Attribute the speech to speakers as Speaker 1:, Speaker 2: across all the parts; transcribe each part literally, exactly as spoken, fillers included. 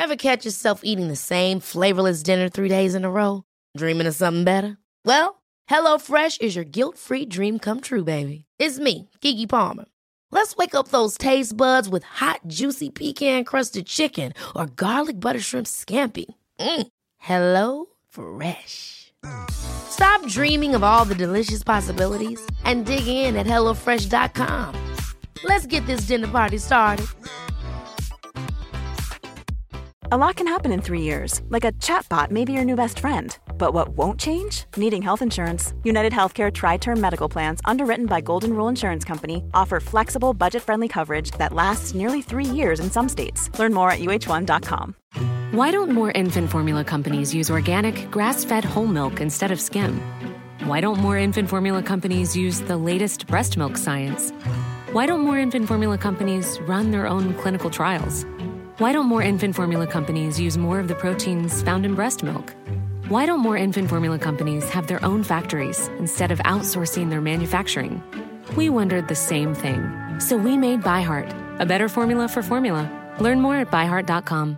Speaker 1: Ever catch yourself eating the same flavorless dinner three days in a row? Dreaming of something better? Well, HelloFresh is your guilt-free dream come true, baby. It's me, Keke Palmer. Let's wake up those taste buds with hot, juicy pecan-crusted chicken or garlic butter shrimp scampi. Mm. Hello Fresh. Stop dreaming of all the delicious possibilities and dig in at hello fresh dot com. Let's get this dinner party started.
Speaker 2: A lot can happen in three years, like a chatbot may be your new best friend. But what won't change? Needing health insurance. United Healthcare Tri-Term Medical Plans, underwritten by Golden Rule Insurance Company, offer flexible, budget-friendly coverage that lasts nearly three years in some states. Learn more at U H one dot com.
Speaker 3: Why don't more infant formula companies use organic, grass-fed whole milk instead of skim? Why don't more infant formula companies use the latest breast milk science? Why don't more infant formula companies run their own clinical trials? Why don't more infant formula companies use more of the proteins found in breast milk? Why don't more infant formula companies have their own factories instead of outsourcing their manufacturing? We wondered the same thing. So we made ByHeart, a better formula for formula. Learn more at by heart dot com.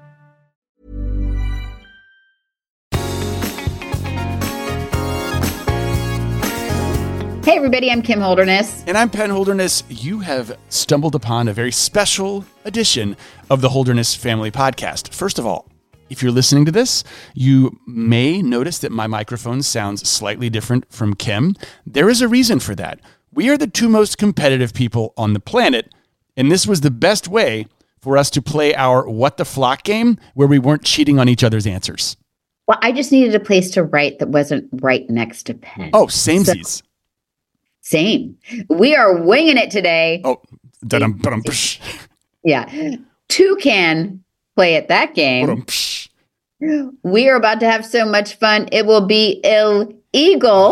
Speaker 4: Hey everybody, I'm Kim Holderness.
Speaker 5: And I'm Penn Holderness. You have stumbled upon a very special edition of the Holderness Family Podcast. First of all, if you're listening to this, you may notice that my microphone sounds slightly different from Kim. There is a reason for that. We are the two most competitive people on the planet, and this was the best way for us to play our What the Flock game where we weren't cheating on each other's answers.
Speaker 4: Well, I just needed a place to write that wasn't right next to Penn.
Speaker 5: Oh, samesies. So,
Speaker 4: same. We are winging it today.
Speaker 5: Oh, da-dum, ba-dum,
Speaker 4: yeah. Two can play at that game. We are about to have so much fun. It will be illegal.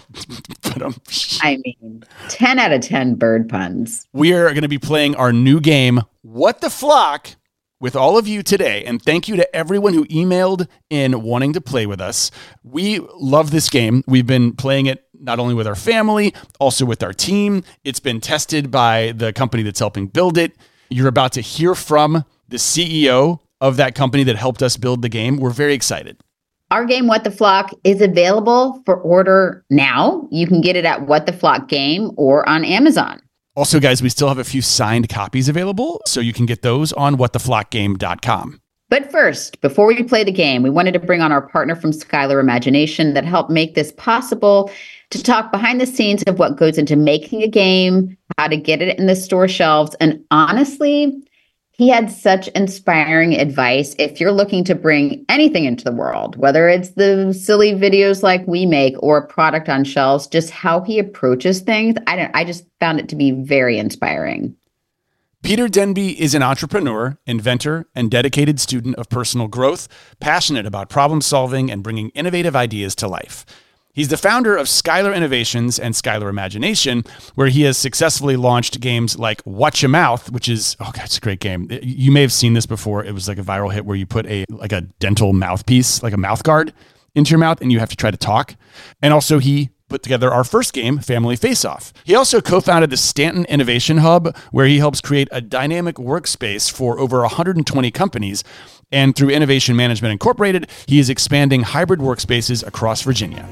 Speaker 4: I mean, ten out of ten bird puns.
Speaker 5: We are going to be playing our new game, What the Flock, with all of you today. And thank you to everyone who emailed in wanting to play with us. We love this game. We've been playing it not only with our family, also with our team. It's been tested by the company that's helping build it. You're about to hear from the C E O of that company that helped us build the game. We're very excited.
Speaker 4: Our game, What the Flock, is available for order now. You can get it at What the Flock Game or on Amazon.
Speaker 5: Also, guys, we still have a few signed copies available, so you can get those on what the flock game dot com.
Speaker 4: But first, before we play the game, we wanted to bring on our partner from Skylar Imagination that helped make this possible, to talk behind the scenes of what goes into making a game, how to get it in the store shelves. And honestly, he had such inspiring advice if you're looking to bring anything into the world, whether it's the silly videos like we make or a product on shelves, just how he approaches things. I don't, I just found it to be very inspiring.
Speaker 5: Peter Denby is an entrepreneur, inventor, and dedicated student of personal growth, passionate about problem solving and bringing innovative ideas to life. He's the founder of Skylar Innovations and Skylar Imagination, where he has successfully launched games like Watch Your Mouth, which is, oh God, it's a great game. You may have seen this before. It was like a viral hit where you put a like a dental mouthpiece, like a mouth guard, into your mouth, and you have to try to talk. And also he put together our first game, Family Face Off. He also co-founded the Stanton Innovation Hub, where he helps create a dynamic workspace for over one hundred twenty companies. And through Innovation Management Incorporated, he is expanding hybrid workspaces across Virginia.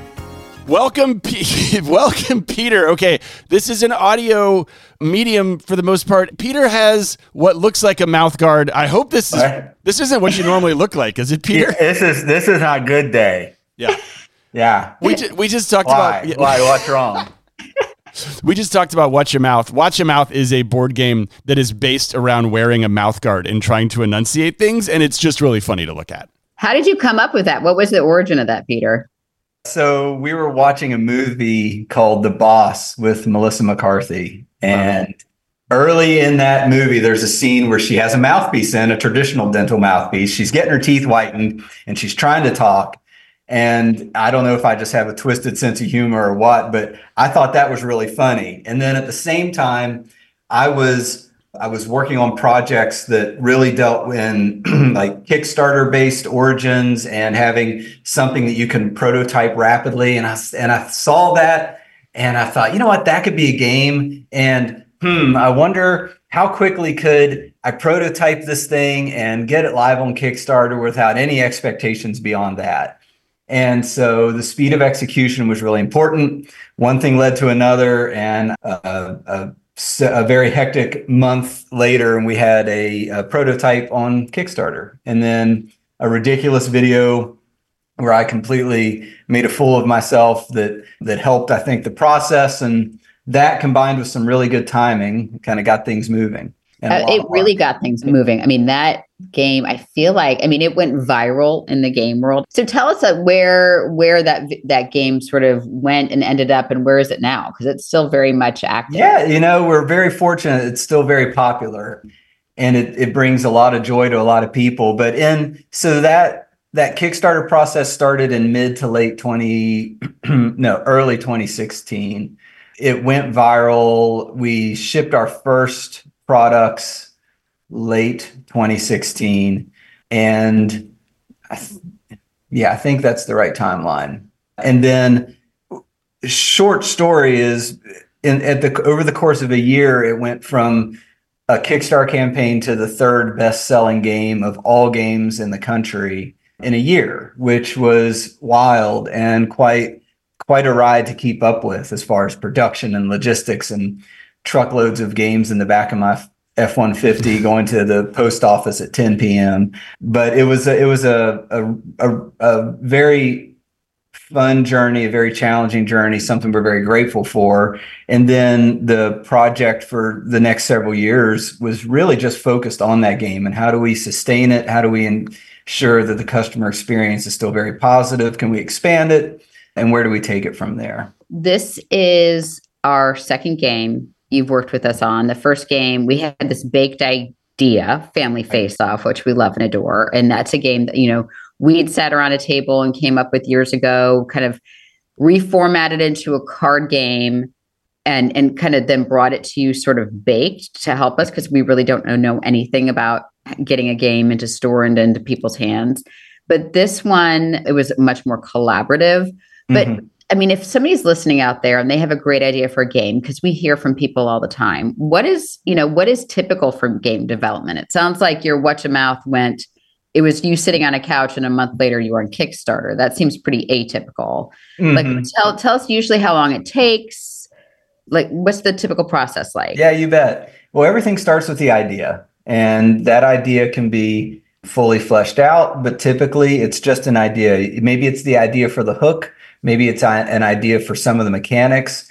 Speaker 5: Welcome, P- welcome, Peter. Okay, this is an audio medium for the most part. Peter has what looks like a mouth guard. I hope this is this isn't what you normally look like, is it, Peter?
Speaker 6: Yeah, this is this is not good day.
Speaker 5: Yeah,
Speaker 6: yeah.
Speaker 5: We ju- we just talked
Speaker 6: Why?
Speaker 5: about
Speaker 6: Why? What's wrong?
Speaker 5: We just talked about Watch Your Mouth. Watch Your Mouth is a board game that is based around wearing a mouth guard and trying to enunciate things, and it's just really funny to look at.
Speaker 4: How did you come up with that? What was the origin of that, Peter?
Speaker 6: So we were watching a movie called The Boss with Melissa McCarthy. And wow. Early in that movie, there's a scene where she has a mouthpiece in, a traditional dental mouthpiece. She's getting her teeth whitened and she's trying to talk. And I don't know if I just have a twisted sense of humor or what, but I thought that was really funny. And then at the same time, I was I was working on projects that really dealt in like Kickstarter-based origins and having something that you can prototype rapidly. And I, and I saw that and I thought, you know what, that could be a game. And hmm, I wonder how quickly could I prototype this thing and get it live on Kickstarter without any expectations beyond that. And so the speed of execution was really important. One thing led to another, and a, a, a very hectic month later, and we had a, a prototype on Kickstarter, and then a ridiculous video where I completely made a fool of myself that that helped, I think, the process, and that combined with some really good timing kind of got things moving.
Speaker 4: Uh, it really got things moving. I mean, that game, I feel like, I mean, it went viral in the game world. So tell us uh, where where that that game sort of went and ended up, and where is it now? Because it's still very much active.
Speaker 6: Yeah, you know, we're very fortunate. It's still very popular, and it, it brings a lot of joy to a lot of people. But in so that that Kickstarter process started in mid to late twenty, no, early twenty sixteen. It went viral. We shipped our first products late twenty sixteen, and I th- yeah, I think that's the right timeline. And then, short story is, in at the over the course of a year, it went from a Kickstarter campaign to the third best-selling game of all games in the country in a year, which was wild and quite quite a ride to keep up with as far as production and logistics and truckloads of games in the back of my F one fifty going to the post office at ten p.m. But it was a, it was a, a a a very fun journey, a very challenging journey, something we're very grateful for. And then the project for the next several years was really just focused on that game and how do we sustain it? How do we ensure that the customer experience is still very positive? Can we expand it? And where do we take it from there?
Speaker 4: This is our second game you've worked with us on. The first game, we had this baked idea, Family Face Off, which we love and adore. And that's a game that, you know, we'd sat around a table and came up with years ago, kind of reformatted into a card game and, and kind of then brought it to you sort of baked to help us, because we really don't know, know anything about getting a game into store and into people's hands. But this one, it was much more collaborative. But mm-hmm. I mean, if somebody's listening out there and they have a great idea for a game, because we hear from people all the time, what is, you know, what is typical for game development? It sounds like your Whatchamouth went, it was you sitting on a couch and a month later you were on Kickstarter. That seems pretty atypical. Mm-hmm. Like tell, tell us usually how long it takes. Like, what's the typical process like?
Speaker 6: Yeah, you bet. Well, everything starts with the idea, and that idea can be fully fleshed out, but typically it's just an idea. Maybe it's the idea for the hook. Maybe it's an idea for some of the mechanics.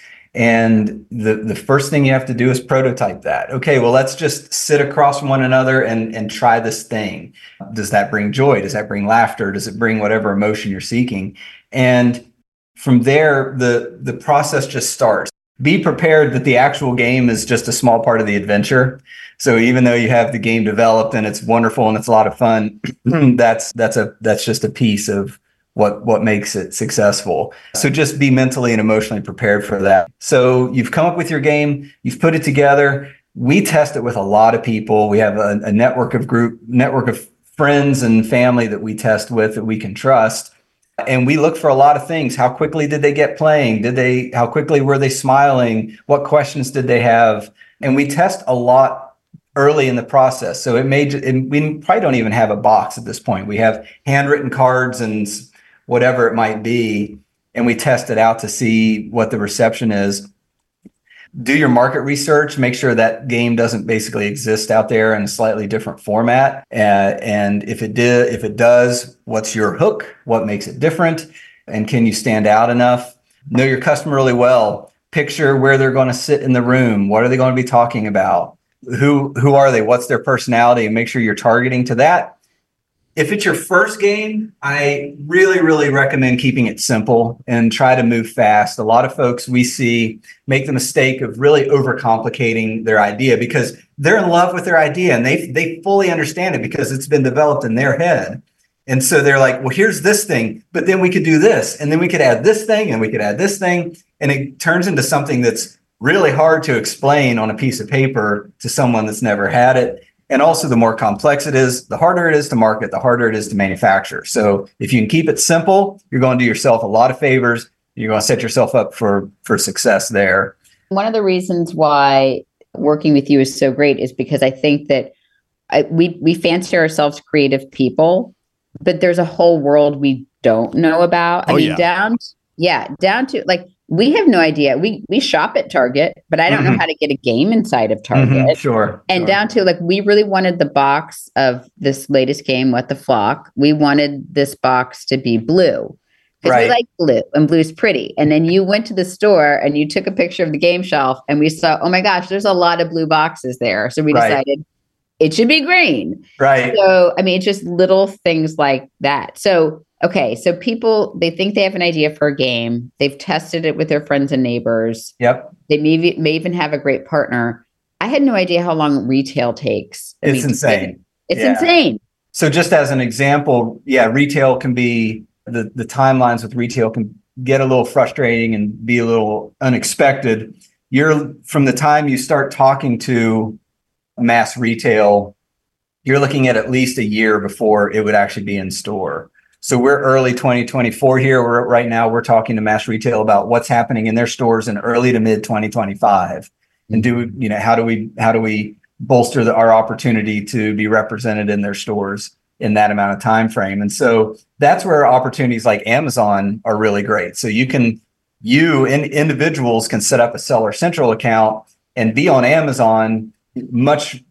Speaker 6: And the, the first thing you have to do is prototype that. Okay, well, let's just sit across from one another and, and try this thing. Does that bring joy? Does that bring laughter? Does it bring whatever emotion you're seeking? And from there, the, the process just starts. Be prepared that the actual game is just a small part of the adventure. So even though you have the game developed and it's wonderful and it's a lot of fun, that's that's a that's just a piece of what what makes it successful. So just be mentally and emotionally prepared for that. So you've come up with your game, you've put it together. We test it with a lot of people. We have a, a network of group network of friends and family that we test with that we can trust. And we look for a lot of things. How quickly did they get playing? Did they, how quickly were they smiling? What questions did they have? And we test a lot early in the process. So it may, it, we probably don't even have a box at this point. We have handwritten cards and whatever it might be, and we test it out to see what the reception is. Do your market research, make sure that game doesn't basically exist out there in a slightly different format. Uh, and if it did, if it does, what's your hook? What makes it different? And can you stand out enough? Know your customer really well. Picture where they're going to sit in the room. What are they going to be talking about? Who, who are they? What's their personality? And make sure you're targeting to that. If it's your first game, I really, really recommend keeping it simple and try to move fast. A lot of folks we see make the mistake of really overcomplicating their idea because they're in love with their idea and they they fully understand it because it's been developed in their head. And so they're like, well, here's this thing, but then we could do this, and then we could add this thing, and we could add this thing. And it turns into something that's really hard to explain on a piece of paper to someone that's never had it. And also, the more complex it is, the harder it is to market, the harder it is to manufacture. So if you can keep it simple, you're going to do yourself a lot of favors. You're going to set yourself up for, for success there.
Speaker 4: One of the reasons why working with you is so great is because I think that I, we we fancy ourselves creative people, but there's a whole world we don't know about. I
Speaker 5: Oh,
Speaker 4: mean,
Speaker 5: yeah.
Speaker 4: down, yeah, down to like, we have no idea. We we shop at Target, but I don't
Speaker 6: Mhm.
Speaker 4: know how to get a game inside of Target.
Speaker 6: Mhm, Sure.
Speaker 4: And
Speaker 6: sure.
Speaker 4: down to like, we really wanted the box of this latest game, What the Flock. We wanted this box to be blue because we
Speaker 6: Right.
Speaker 4: like blue and blue's pretty. And then you went to the store and you took a picture of the game shelf and we saw, oh my gosh, there's a lot of blue boxes there. So we
Speaker 6: Right.
Speaker 4: decided it should be green.
Speaker 6: Right.
Speaker 4: So, I mean, it's just little things like that. So, okay. So people, they think they have an idea for a game. They've tested it with their friends and neighbors.
Speaker 6: Yep.
Speaker 4: They may, may even have a great partner. I had no idea how long retail takes. I
Speaker 6: It's
Speaker 4: mean,
Speaker 6: insane.
Speaker 4: It's
Speaker 6: Yeah.
Speaker 4: insane.
Speaker 6: So just as an example, yeah, retail can be, the, the timelines with retail can get a little frustrating and be a little unexpected. You're, from the time you start talking to mass retail, you're looking at at least a year before it would actually be in store. So we're early twenty twenty-four here. We're right now, we're talking to mass retail about what's happening in their stores in early to mid twenty twenty-five. And do, you know, how do we, how do we bolster the, our opportunity to be represented in their stores in that amount of time frame? And so that's where opportunities like Amazon are really great. So you can, you in, individuals can set up a Seller Central account and be on Amazon much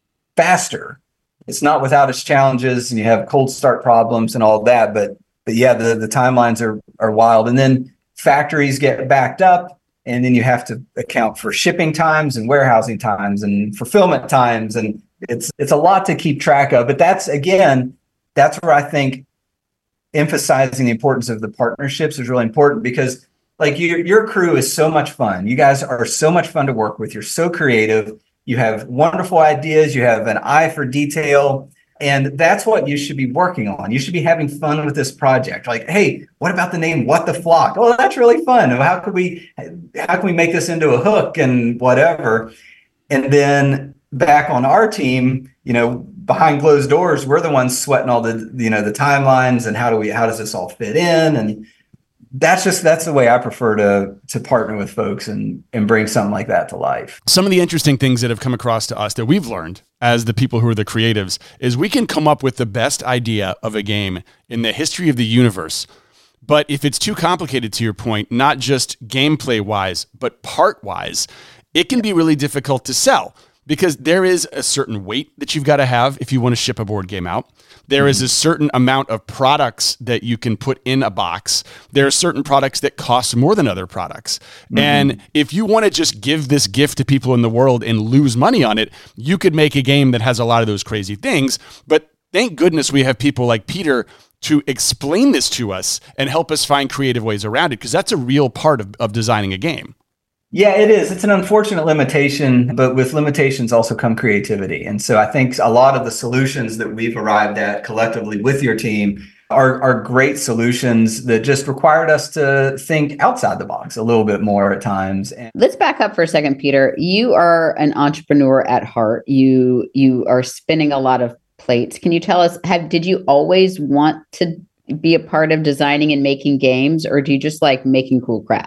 Speaker 6: faster. It's not without its challenges, and you have cold start problems and all of that. But but yeah, the, the timelines are are wild. And then factories get backed up, and then you have to account for shipping times and warehousing times and fulfillment times. And it's it's a lot to keep track of. But that's, again, that's where I think emphasizing the importance of the partnerships is really important, because like your your crew is so much fun. You guys are so much fun to work with. You're so creative. You have wonderful ideas. You have an eye for detail. And that's what you should be working on. You should be having fun with this project. Like, hey, what about the name What the Flock? Oh, that's really fun. How could we how can we make this into a hook and whatever? And then back on our team, you know, behind closed doors, we're the ones sweating all the, you know, the timelines and how do we how does this all fit in? And that's just that's the way I prefer to to partner with folks and and bring something like that to life.
Speaker 5: Some of the interesting things that have come across to us that we've learned as the people who are the creatives is we can come up with the best idea of a game in the history of the universe. But if it's too complicated, to your point, not just gameplay wise, but part wise, it can be really difficult to sell, because there is a certain weight that you've got to have if you want to ship a board game out. There is a certain amount of products that you can put in a box. There are certain products that cost more than other products. Mm-hmm. And if you want to just give this gift to people in the world and lose money on it, you could make a game that has a lot of those crazy things. But thank goodness we have people like Peter to explain this to us and help us find creative ways around it, because that's a real part of, of designing a game.
Speaker 6: Yeah, it is. It's an unfortunate limitation, but with limitations also come creativity. And so I think a lot of the solutions that we've arrived at collectively with your team are, are great solutions that just required us to think outside the box a little bit more at times. And
Speaker 4: let's back up for a second, Peter. You are an entrepreneur at heart. You you are spinning a lot of plates. Can you tell us, have did you always want to be a part of designing and making games, or do you just like making cool crap?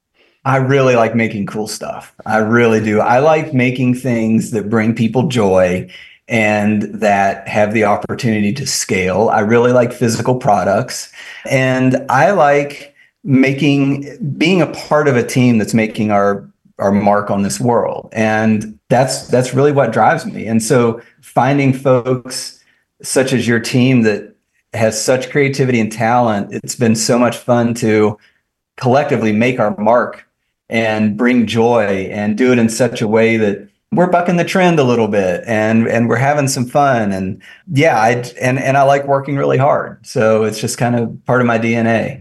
Speaker 6: I really like making cool stuff. I really do. I like making things that bring people joy and that have the opportunity to scale. I really like physical products. And I like making, being a part of a team that's making our, our mark on this world. And that's, that's really what drives me. And so finding folks such as your team that has such creativity and talent, it's been so much fun to collectively make our mark and bring joy and do it in such a way that we're bucking the trend a little bit and and we're having some fun. And yeah, I and and I like working really hard. So it's just kind of part of my D N A.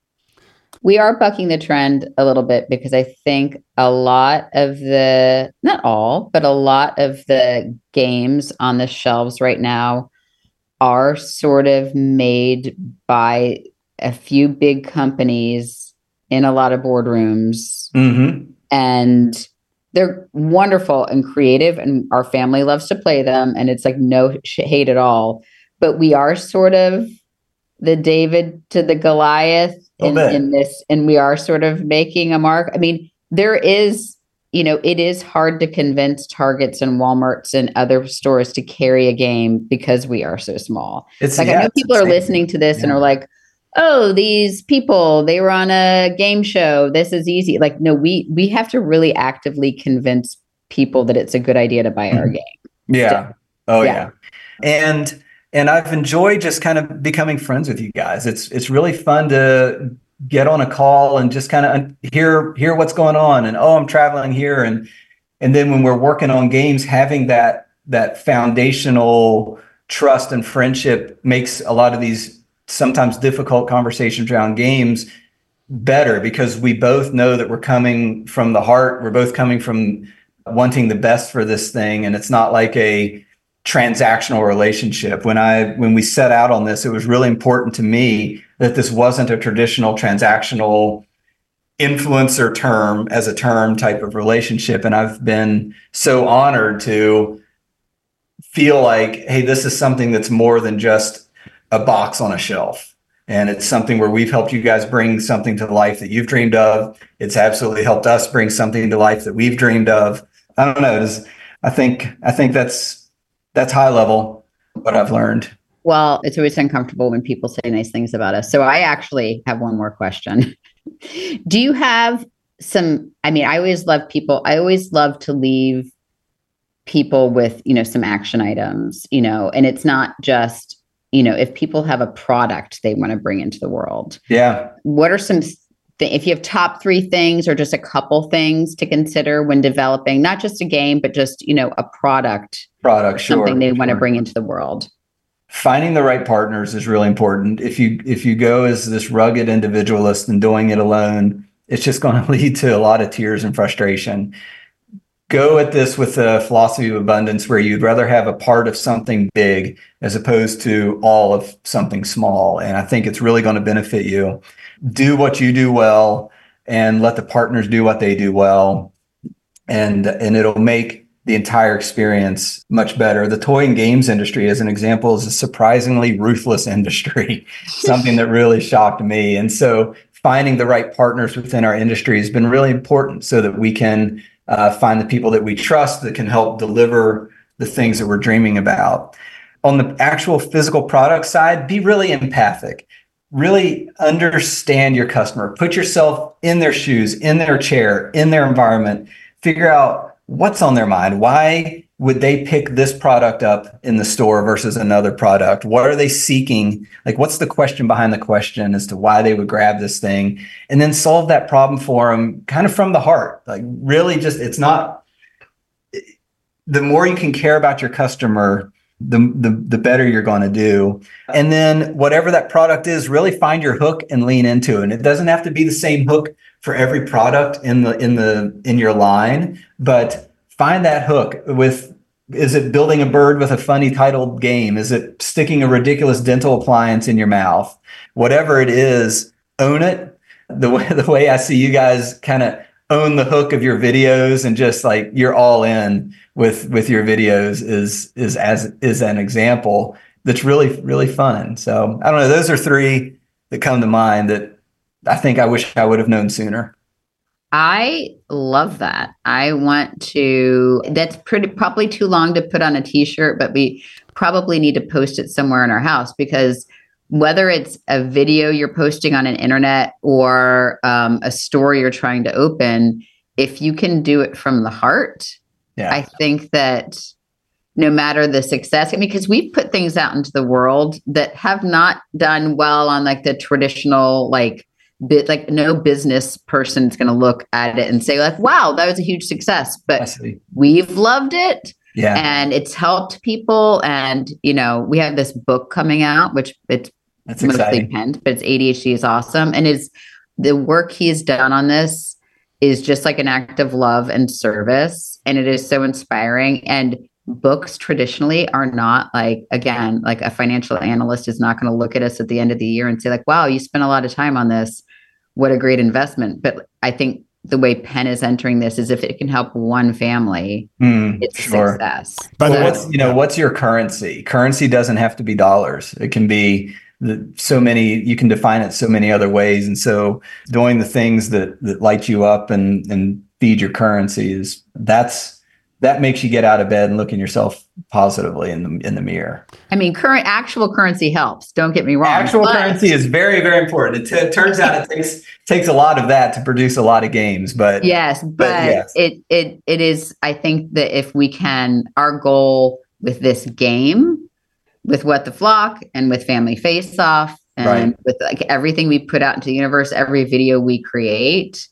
Speaker 4: We are bucking the trend a little bit, because I think a lot of the, not all, but a lot of the games on the shelves right now are sort of made by a few big companies in a lot of boardrooms.
Speaker 6: Mm-hmm.
Speaker 4: And they're wonderful and creative, and our family loves to play them, and it's like no hate at all. But we are sort of the David to the Goliath in, in this, and we are sort of making a mark. I mean, there is you know, it is hard to convince Targets and Walmarts and other stores to carry a game because we are so small. It's like, yeah, I know people are listening to this yeah. and are like, oh, these people, they were on a game show. This is easy. Like, no, we, we have to really actively convince people that it's a good idea to buy mm-hmm. our game.
Speaker 6: Yeah. So, oh yeah. yeah. And, and I've enjoyed just kind of becoming friends with you guys. It's, it's really fun to get on a call and just kind of hear, hear what's going on. And, oh, I'm traveling here. And, and then when we're working on games, having that, that foundational trust and friendship makes a lot of these sometimes difficult conversations around games better, because we both know that we're coming from the heart. We're both coming from wanting the best for this thing. And it's not like a transactional relationship. When I, when we set out on this, it was really important to me that this wasn't a traditional transactional influencer term as a term type of relationship. And I've been so honored to feel like, hey, this is something that's more than just a box on a shelf. And it's something where we've helped you guys bring something to life that you've dreamed of. It's absolutely helped us bring something to life that we've dreamed of. I don't know. It's, I think, I think that's, that's high level what I've learned.
Speaker 4: Well, it's always uncomfortable when people say nice things about us. So I actually have one more question. Do you have some, I mean, I always love people. I always love to leave people with, you know, some action items, you know, and it's not just, you know, if people have a product they want to bring into the world.
Speaker 6: Yeah.
Speaker 4: What are some, th- if you have top three things or just a couple things to consider when developing, not just a game, but just, you know, a product,
Speaker 6: product, sure,
Speaker 4: something they
Speaker 6: sure.
Speaker 4: want to bring into the world?
Speaker 6: Finding the right partners is really important. If you, if you go as this rugged individualist and doing it alone, it's just going to lead to a lot of tears and frustration. Go at this with a philosophy of abundance where you'd rather have a part of something big as opposed to all of something small. And I think it's really going to benefit you. Do what you do well and let the partners do what they do well. And, and it'll make the entire experience much better. The toy and games industry, as an example, is a surprisingly ruthless industry, something that really shocked me. And so finding the right partners within our industry has been really important so that we can Uh, find the people that we trust that can help deliver the things that we're dreaming about. On the actual physical product side, be really empathic. Really understand your customer. Put yourself in their shoes, in their chair, in their environment. Figure out what's on their mind. Why would they pick this product up in the store versus another product? What are they seeking? Like, what's the question behind the question as to why they would grab this thing? And then solve that problem for them kind of from the heart. Like, really just, it's not, the more you can care about your customer, the, the, the better you're going to do. And then whatever that product is, really find your hook and lean into it. And it doesn't have to be the same hook for every product in the, in the, in your line, but find that hook with, is it building a bird with a funny titled game? Is it sticking a ridiculous dental appliance in your mouth? Whatever it is, own it. The way, the way I see you guys kind of own the hook of your videos and just like you're all in with, with your videos is, is as is an example that's really, really fun. So I don't know. Those are three that come to mind that I think I wish I would have known sooner.
Speaker 4: I love that. I want to, that's pretty probably too long to put on a t-shirt, but we probably need to post it somewhere in our house, because whether it's a video you're posting on an internet or um, a store you're trying to open, if you can do it from the heart, yeah. I think that no matter the success, I mean, because we've put things out into the world that have not done well on like the traditional, like, bit like no business person's going to look at it and say like, wow, that was a huge success, but we've loved it.
Speaker 6: Yeah.
Speaker 4: And it's helped people. And, you know, we have this book coming out, which it's
Speaker 6: That's
Speaker 4: mostly
Speaker 6: exciting.
Speaker 4: penned, but it's A D H D is awesome. And is the work he's done on this is just like an act of love and service. And it is so inspiring. And books traditionally are not like, again, like a financial analyst is not going to look at us at the end of the year and say like, wow, you spent a lot of time on this. What a great investment. But I think the way Penn is entering this is if it can help one family,
Speaker 6: mm,
Speaker 4: it's
Speaker 6: sure.
Speaker 4: success.
Speaker 6: But
Speaker 4: so,
Speaker 6: what's, you know, what's your currency? Currency doesn't have to be dollars. It can be the, so many, you can define it so many other ways. And so doing the things that, that light you up and, and feed your currency is that's that makes you get out of bed and look at yourself positively in the in the mirror.
Speaker 4: I mean, current actual currency helps. Don't get me wrong.
Speaker 6: Actual
Speaker 4: but...
Speaker 6: currency is very, very important. It, t- it turns out it takes takes a lot of that to produce a lot of games. But
Speaker 4: yes, but,
Speaker 6: but yes.
Speaker 4: it it it is. I think that if we can, our goal with this game, with What the Flock and with Family Face Off, and
Speaker 6: right.
Speaker 4: with like everything we put out into the universe, every video we create,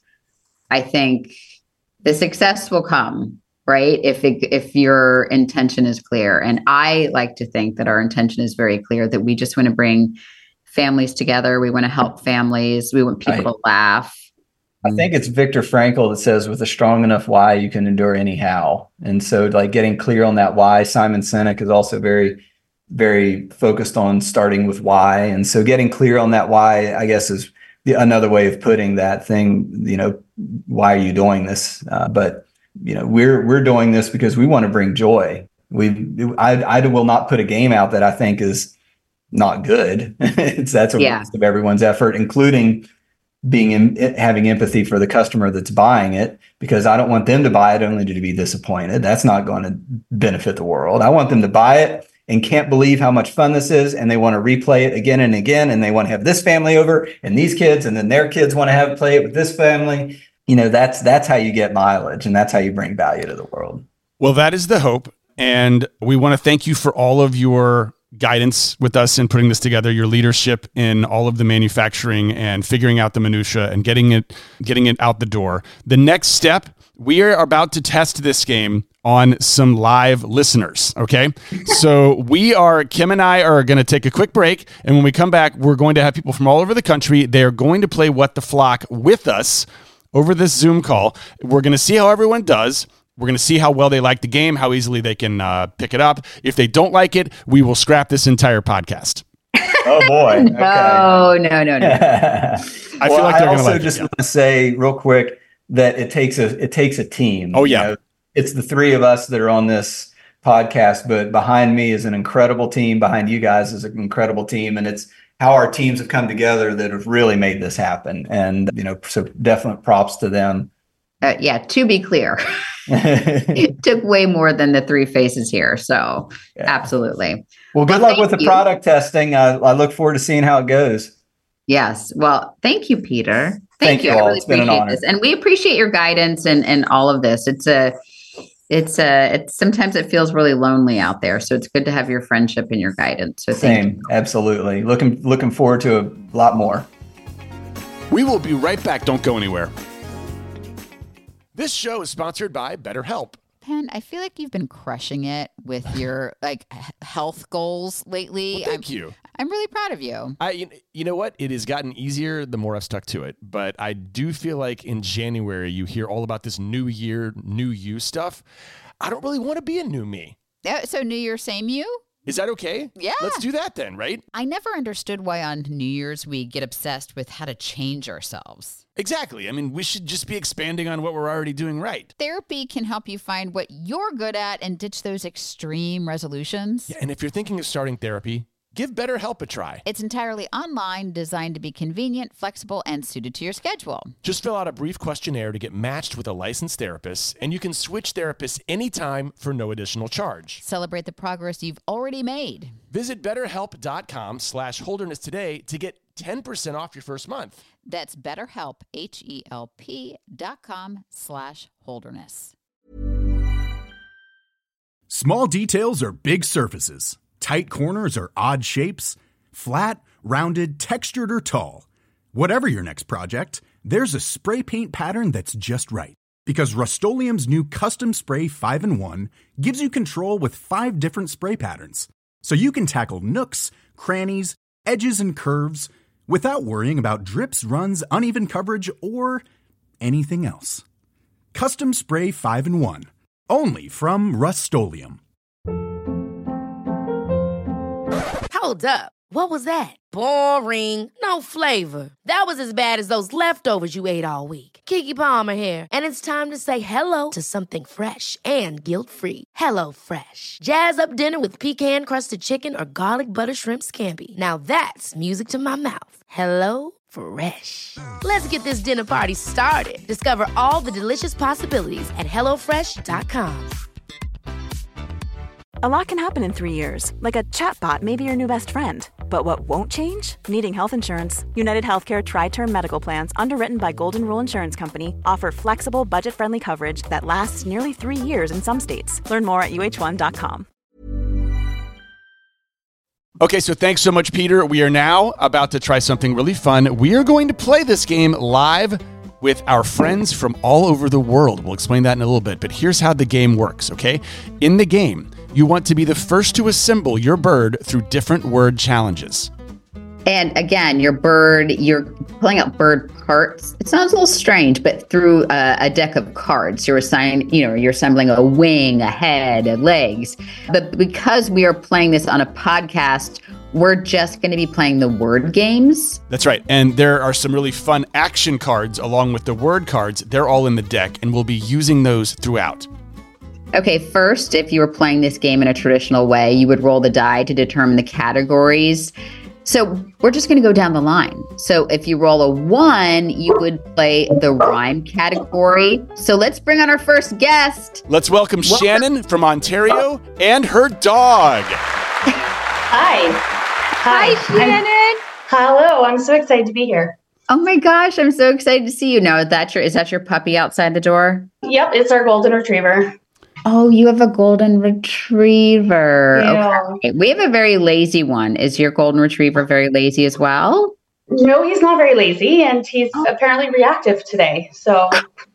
Speaker 4: I think the success will come. Right. If it, if your intention is clear. And I like to think that our intention is very clear, that we just want to bring families together. We want to help families. We want people
Speaker 6: right.
Speaker 4: to laugh.
Speaker 6: I think it's Viktor Frankl that says, with a strong enough why, you can endure any how. And so like getting clear on that why. Simon Sinek is also very, very focused on starting with why. And so getting clear on that why, I guess, is the, another way of putting that thing, you know, why are you doing this? Uh, but You know, we're we're doing this because we want to bring joy. We, I, I will not put a game out that I think is not good. it's that's a
Speaker 4: yeah.
Speaker 6: waste of everyone's effort, including being in, having empathy for the customer that's buying it, because I don't want them to buy it only to be disappointed. That's not going to benefit the world. I want them to buy it and can't believe how much fun this is, and they want to replay it again and again, and they want to have this family over and these kids, and then their kids want to have play it with this family. You know, that's that's how you get mileage, and that's how you bring value to the world.
Speaker 5: Well, that is the hope. And we want to thank you for all of your guidance with us in putting this together, your leadership in all of the manufacturing and figuring out the minutia and getting it getting it out the door. The next step, we are about to test this game on some live listeners. Okay. So we are, Kim and I are going to take a quick break. And when we come back, we're going to have people from all over the country. They're going to play What the Flock with us over this Zoom call. We're going to see how everyone does. We're going to see how well they like the game, how easily they can uh, pick it up. If they don't like it, we will scrap this entire podcast.
Speaker 6: Oh boy.
Speaker 4: no,
Speaker 6: okay.
Speaker 4: no, no, no.
Speaker 5: I
Speaker 6: well,
Speaker 5: feel like
Speaker 6: I
Speaker 5: they're going to
Speaker 6: also
Speaker 5: like
Speaker 6: just
Speaker 5: it, yeah.
Speaker 6: want to say real quick that it takes a it takes a team.
Speaker 5: Oh yeah.
Speaker 6: You know, it's the three of us that are on this podcast, but behind me is an incredible team. Behind you guys is an incredible team, and it's how our teams have come together that have really made this happen. And, you know, so definite props to them.
Speaker 4: Uh, yeah, to be clear, it took way more than the three faces here. So yeah. Absolutely.
Speaker 6: Well, good well, luck with the you. product testing. I, I look forward to seeing how it goes.
Speaker 4: Yes. Well, thank you, Peter. Thank,
Speaker 6: thank
Speaker 4: you.
Speaker 6: you all.
Speaker 4: I really
Speaker 6: it's been
Speaker 4: appreciate
Speaker 6: an honor.
Speaker 4: this. And we appreciate your guidance and, and all of this. It's a, it's a, it's sometimes it feels really lonely out there. So it's good to have your friendship and your guidance. So thank
Speaker 6: Same.
Speaker 4: you.
Speaker 6: Absolutely. Looking, looking forward to a lot more.
Speaker 5: We will be right back. Don't go anywhere. This show is sponsored by BetterHelp.
Speaker 7: Penn, I feel like you've been crushing it with your like health goals lately.
Speaker 5: Well, thank
Speaker 7: I'm,
Speaker 5: you.
Speaker 7: I'm really proud of you.
Speaker 5: I, you know what? It has gotten easier the more I've stuck to it. But I do feel like in January, you hear all about this new year, new you stuff. I don't really want to be a new me.
Speaker 7: Yeah, so New Year, same you?
Speaker 5: Is that okay?
Speaker 7: Yeah.
Speaker 5: Let's do that then, right?
Speaker 7: I never understood why on New Year's we get obsessed with how to change ourselves.
Speaker 5: Exactly. I mean, we should just be expanding on what we're already doing right.
Speaker 7: Therapy can help you find what you're good at and ditch those extreme resolutions.
Speaker 5: Yeah, and if you're thinking of starting therapy, give BetterHelp a try.
Speaker 7: It's entirely online, designed to be convenient, flexible, and suited to your schedule.
Speaker 5: Just fill out a brief questionnaire to get matched with a licensed therapist, and you can switch therapists anytime for no additional charge.
Speaker 7: Celebrate the progress you've already made.
Speaker 5: Visit betterhelp.com slash holderness today to get ten percent off your first month.
Speaker 7: That's BetterHelp, H-E-L-P dot com slash holderness.
Speaker 8: Small details are big surfaces. Tight corners or odd shapes. Flat, rounded, textured, or tall. Whatever your next project, there's a spray paint pattern that's just right. Because Rust-Oleum's new Custom Spray five in one gives you control with five different spray patterns. So you can tackle nooks, crannies, edges, and curves without worrying about drips, runs, uneven coverage, or anything else. Custom Spray five in one. Only from Rust-Oleum.
Speaker 1: Hold up. What was that? Boring. No flavor. That was as bad as those leftovers you ate all week. Keke Palmer here, and it's time to say hello to something fresh and guilt-free. Hello Fresh. Jazz up dinner with pecan-crusted chicken or garlic butter shrimp scampi. Now that's music to my mouth. Hello Fresh. Let's get this dinner party started. Discover all the delicious possibilities at hello fresh dot com.
Speaker 2: A lot can happen in three years, like a chatbot may be your new best friend. But what won't change? Needing health insurance. United Healthcare Tri-Term Medical Plans, underwritten by Golden Rule Insurance Company, offer flexible, budget-friendly coverage that lasts nearly three years in some states. Learn more at U H one dot com.
Speaker 5: Okay, so thanks so much, Peter. We are now about to try something really fun. We are going to play this game live with our friends from all over the world. We'll explain that in a little bit, but here's how the game works, okay? In the game, you want to be the first to assemble your bird through different word challenges.
Speaker 4: And again, your bird, you're pulling out bird parts. It sounds a little strange, but through a, a deck of cards, you're assigning, you know, you're assembling a wing, a head, a legs. But because we are playing this on a podcast, we're just going to be playing the word games.
Speaker 5: That's right. And there are some really fun action cards along with the word cards. They're all in the deck, and we'll be using those throughout.
Speaker 4: Okay, first, if you were playing this game in a traditional way, you would roll the die to determine the categories. So we're just going to go down the line. So if you roll a one, you would play the rhyme category. So let's bring on our first guest.
Speaker 5: Let's welcome, welcome. Shannon from Ontario and her dog.
Speaker 9: Hi.
Speaker 4: Hi, Shannon.
Speaker 9: I'm, hello. I'm so excited to be here.
Speaker 4: Oh my gosh, I'm so excited to see you. Now, is that your, is that your puppy outside the door?
Speaker 9: Yep, it's our golden retriever.
Speaker 4: Oh, you have a golden retriever.
Speaker 9: Yeah.
Speaker 4: Okay. We have a very lazy one. Is your golden retriever very lazy as well?
Speaker 9: No, he's not very lazy, and he's oh. apparently reactive today. So,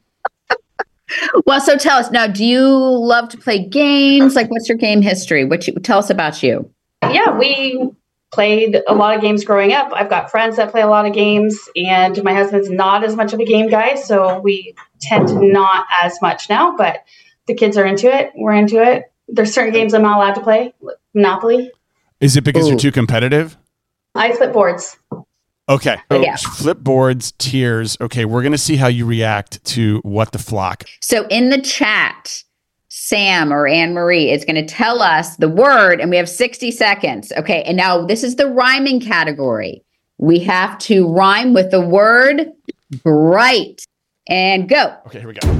Speaker 4: well, so tell us now, do you love to play games? Like, what's your game history? What you tell us about you?
Speaker 9: Yeah, we played a lot of games growing up. I've got friends that play a lot of games, and my husband's not as much of a game guy, so we tend to not as much now, but the kids are into it. We're into it. There's certain games I'm not allowed to play. Monopoly.
Speaker 5: Is it because
Speaker 4: Ooh.
Speaker 5: you're too competitive?
Speaker 9: I flip boards.
Speaker 5: Okay. So
Speaker 4: yeah.
Speaker 5: Flip boards, tears. Okay, we're going to see how you react to What the Flock.
Speaker 4: So in the chat, Sam or Anne-Marie is going to tell us the word, and we have sixty seconds. Okay, and now this is the rhyming category. We have to rhyme with the word bright. And go.
Speaker 5: Okay, here we go.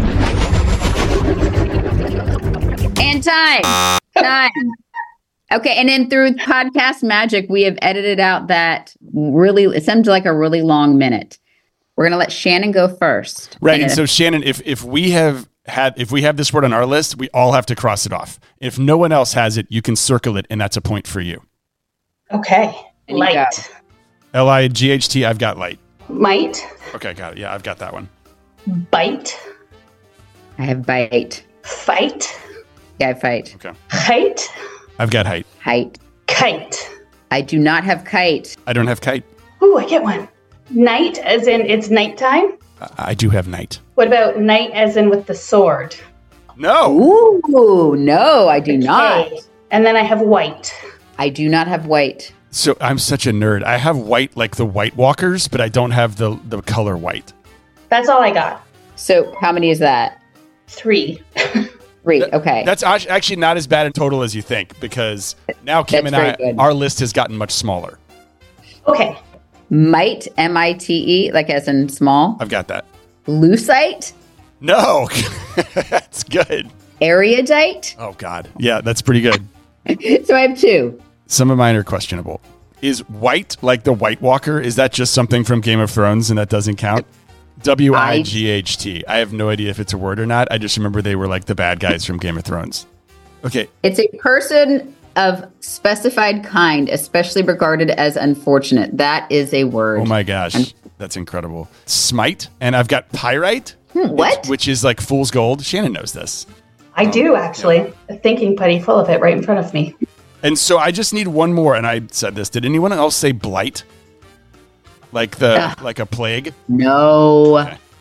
Speaker 4: And time. Time. Okay, and then through podcast magic, we have edited out that really, it sounds like a really long minute. We're going to let Shannon go first.
Speaker 5: Right, and so Shannon, if if we have had, if we have this word on our list, we all have to cross it off. If no one else has it, you can circle it, and that's a point for you.
Speaker 9: Okay. Light.
Speaker 5: L I G H T, I've got light.
Speaker 9: Might.
Speaker 5: Okay, got it. Yeah, I've got that one.
Speaker 9: Bite.
Speaker 4: I have bite.
Speaker 9: Fight.
Speaker 4: Yeah, I fight.
Speaker 5: Okay.
Speaker 9: Height.
Speaker 5: I've got height.
Speaker 4: Height.
Speaker 9: Kite.
Speaker 4: I do not have kite.
Speaker 5: I don't have kite.
Speaker 9: Ooh, I get one. Night, as in it's nighttime.
Speaker 5: I, I do have night.
Speaker 9: What about night, as in with the sword?
Speaker 5: No.
Speaker 4: Ooh, no, I do
Speaker 9: okay.
Speaker 4: not.
Speaker 9: And then I have white.
Speaker 4: I do not have white.
Speaker 5: So I'm such a nerd. I have white like the White Walkers, but I don't have the, the color white.
Speaker 9: That's all I got.
Speaker 4: So how many is that?
Speaker 9: Three.
Speaker 4: Three,
Speaker 5: That-
Speaker 4: okay.
Speaker 5: That's act- actually not as bad in total as you think, because now Kim
Speaker 4: That's
Speaker 5: and I,
Speaker 4: very good.
Speaker 5: our list has gotten much smaller.
Speaker 9: Okay.
Speaker 4: Mite, M I T E, like as in small.
Speaker 5: I've got that.
Speaker 4: Lucite,
Speaker 5: No. That's good.
Speaker 4: erudite.
Speaker 5: Oh, God. Yeah, that's pretty good.
Speaker 4: So I have two.
Speaker 5: Some of mine are questionable. Is white like the White Walker? Is that just something from Game of Thrones and that doesn't count? W I G H T. I have no idea if it's a word or not. I just remember they were like the bad guys from Game of Thrones. Okay.
Speaker 4: It's a person of specified kind, especially regarded as unfortunate. That is a word.
Speaker 5: Oh my gosh. That's incredible. Smite. And I've got pyrite.
Speaker 4: Hmm, what?
Speaker 5: Which is like fool's gold. Shannon knows this.
Speaker 9: I do, actually. A thinking putty full of it right in front of me.
Speaker 5: And so I just need one more. And I said this. Did anyone else say blight? Like the
Speaker 4: Ugh.
Speaker 5: like a plague?
Speaker 4: No.
Speaker 5: Okay.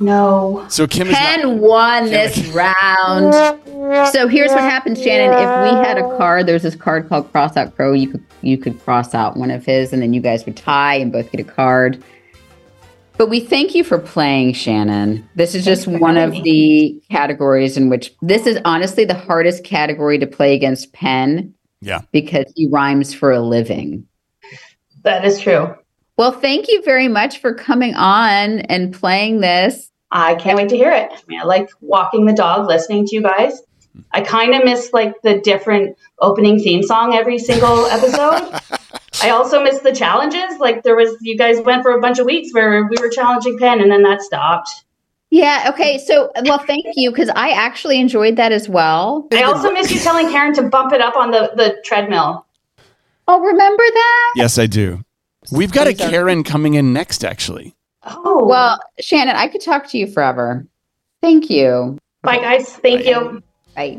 Speaker 9: No.
Speaker 5: So Kim is
Speaker 4: Penn
Speaker 5: not-
Speaker 4: won this round. So here's what happens, Shannon. If we had a card, there's this card called Cross Out Crow. You could you could cross out one of his, and then you guys would tie and both get a card. But we thank you for playing, Shannon. This is just one of the categories in which this is honestly the hardest category to play against Penn.
Speaker 5: Yeah.
Speaker 4: Because he rhymes for a living.
Speaker 9: That is true.
Speaker 4: Well, thank you very much for coming on and playing this.
Speaker 9: I can't wait to hear it. I mean, I like walking the dog, listening to you guys. I kind of miss like the different opening theme song every single episode. I also miss the challenges. Like there was, you guys went for a bunch of weeks where we were challenging Penn and then that stopped.
Speaker 4: Yeah. Okay. So, well, thank you. Cause I actually enjoyed that as well.
Speaker 9: I also miss you telling Karen to bump it up on the, the treadmill.
Speaker 4: Oh, remember that?
Speaker 5: Yes, I do. We've got a Karen coming in next, actually.
Speaker 9: Oh,
Speaker 4: well, Shannon, I could talk to you forever. Thank you.
Speaker 9: Bye guys. Thank you.
Speaker 4: Bye.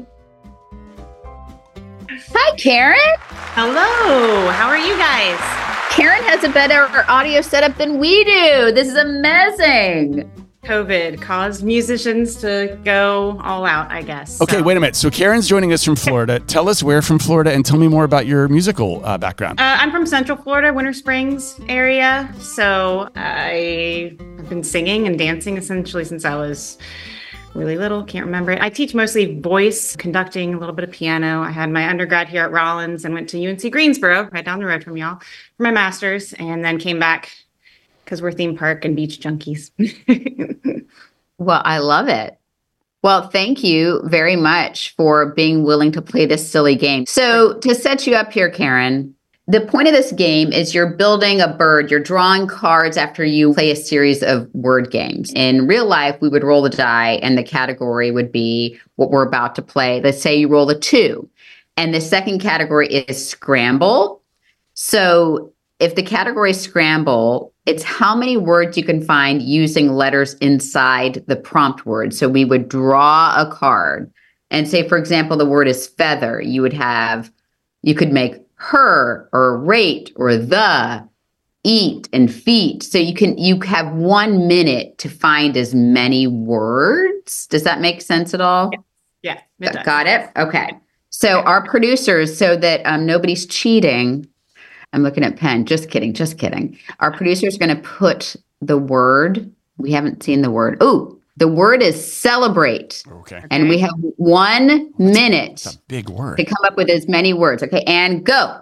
Speaker 4: Hi, Karen.
Speaker 10: Hello. How are you guys?
Speaker 4: Karen has a better audio setup than we do. This is amazing.
Speaker 10: COVID caused musicians to go all out, I guess.
Speaker 5: Okay,
Speaker 10: so.
Speaker 5: wait a minute. So Karen's joining us from Florida. Tell us where from Florida and tell me more about your musical uh, background.
Speaker 10: Uh, I'm from Central Florida, Winter Springs area. So I have been singing and dancing essentially since I was really little. Can't remember it. I teach mostly voice, conducting, a little bit of piano. I had my undergrad here at Rollins and went to U N C Greensboro, right down the road from y'all, for my master's, and then came back because we're theme park and beach junkies.
Speaker 4: Well, I love it. Well, thank you very much for being willing to play this silly game. So to set you up here, Karen, the point of this game is you're building a bird. You're drawing cards after you play a series of word games. In real life, we would roll the die and the category would be what we're about to play. Let's say you roll a two. And the second category is scramble. So if the category is scramble, it's how many words you can find using letters inside the prompt word. So we would draw a card and say, for example, the word is feather. You would have, you could make her or rate or the, eat and feet. So you can, you have one minute to find as many words. Does that make sense at all?
Speaker 10: Yeah. yeah it
Speaker 4: Got it? Okay. So our producers, so that um, nobody's cheating, I'm looking at Penn. Just kidding. Just kidding. Our producer is going to put the word. We haven't seen the word. Oh, the word is celebrate.
Speaker 5: Okay.
Speaker 4: And we have one minute.
Speaker 5: That's a big word.
Speaker 4: To come up with as many words. Okay. And go.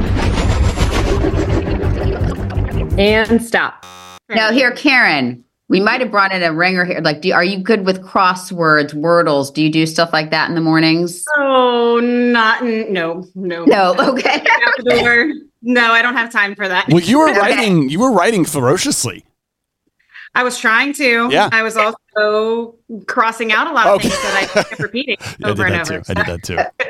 Speaker 10: And stop.
Speaker 4: Now here, Karen, we might have brought in a ringer here. Like, do, are you good with crosswords, wordles? Do you do stuff like that in the mornings?
Speaker 10: Oh, not, no, no.
Speaker 4: No. Okay.
Speaker 10: Out the door. No, I don't have time for that.
Speaker 5: Well, you were writing, you were writing ferociously.
Speaker 10: I was trying to.
Speaker 5: Yeah.
Speaker 10: I was also crossing out a lot of
Speaker 5: Okay.
Speaker 10: things that I kept repeating over
Speaker 5: I did
Speaker 10: and
Speaker 5: that
Speaker 10: over.
Speaker 5: too. I did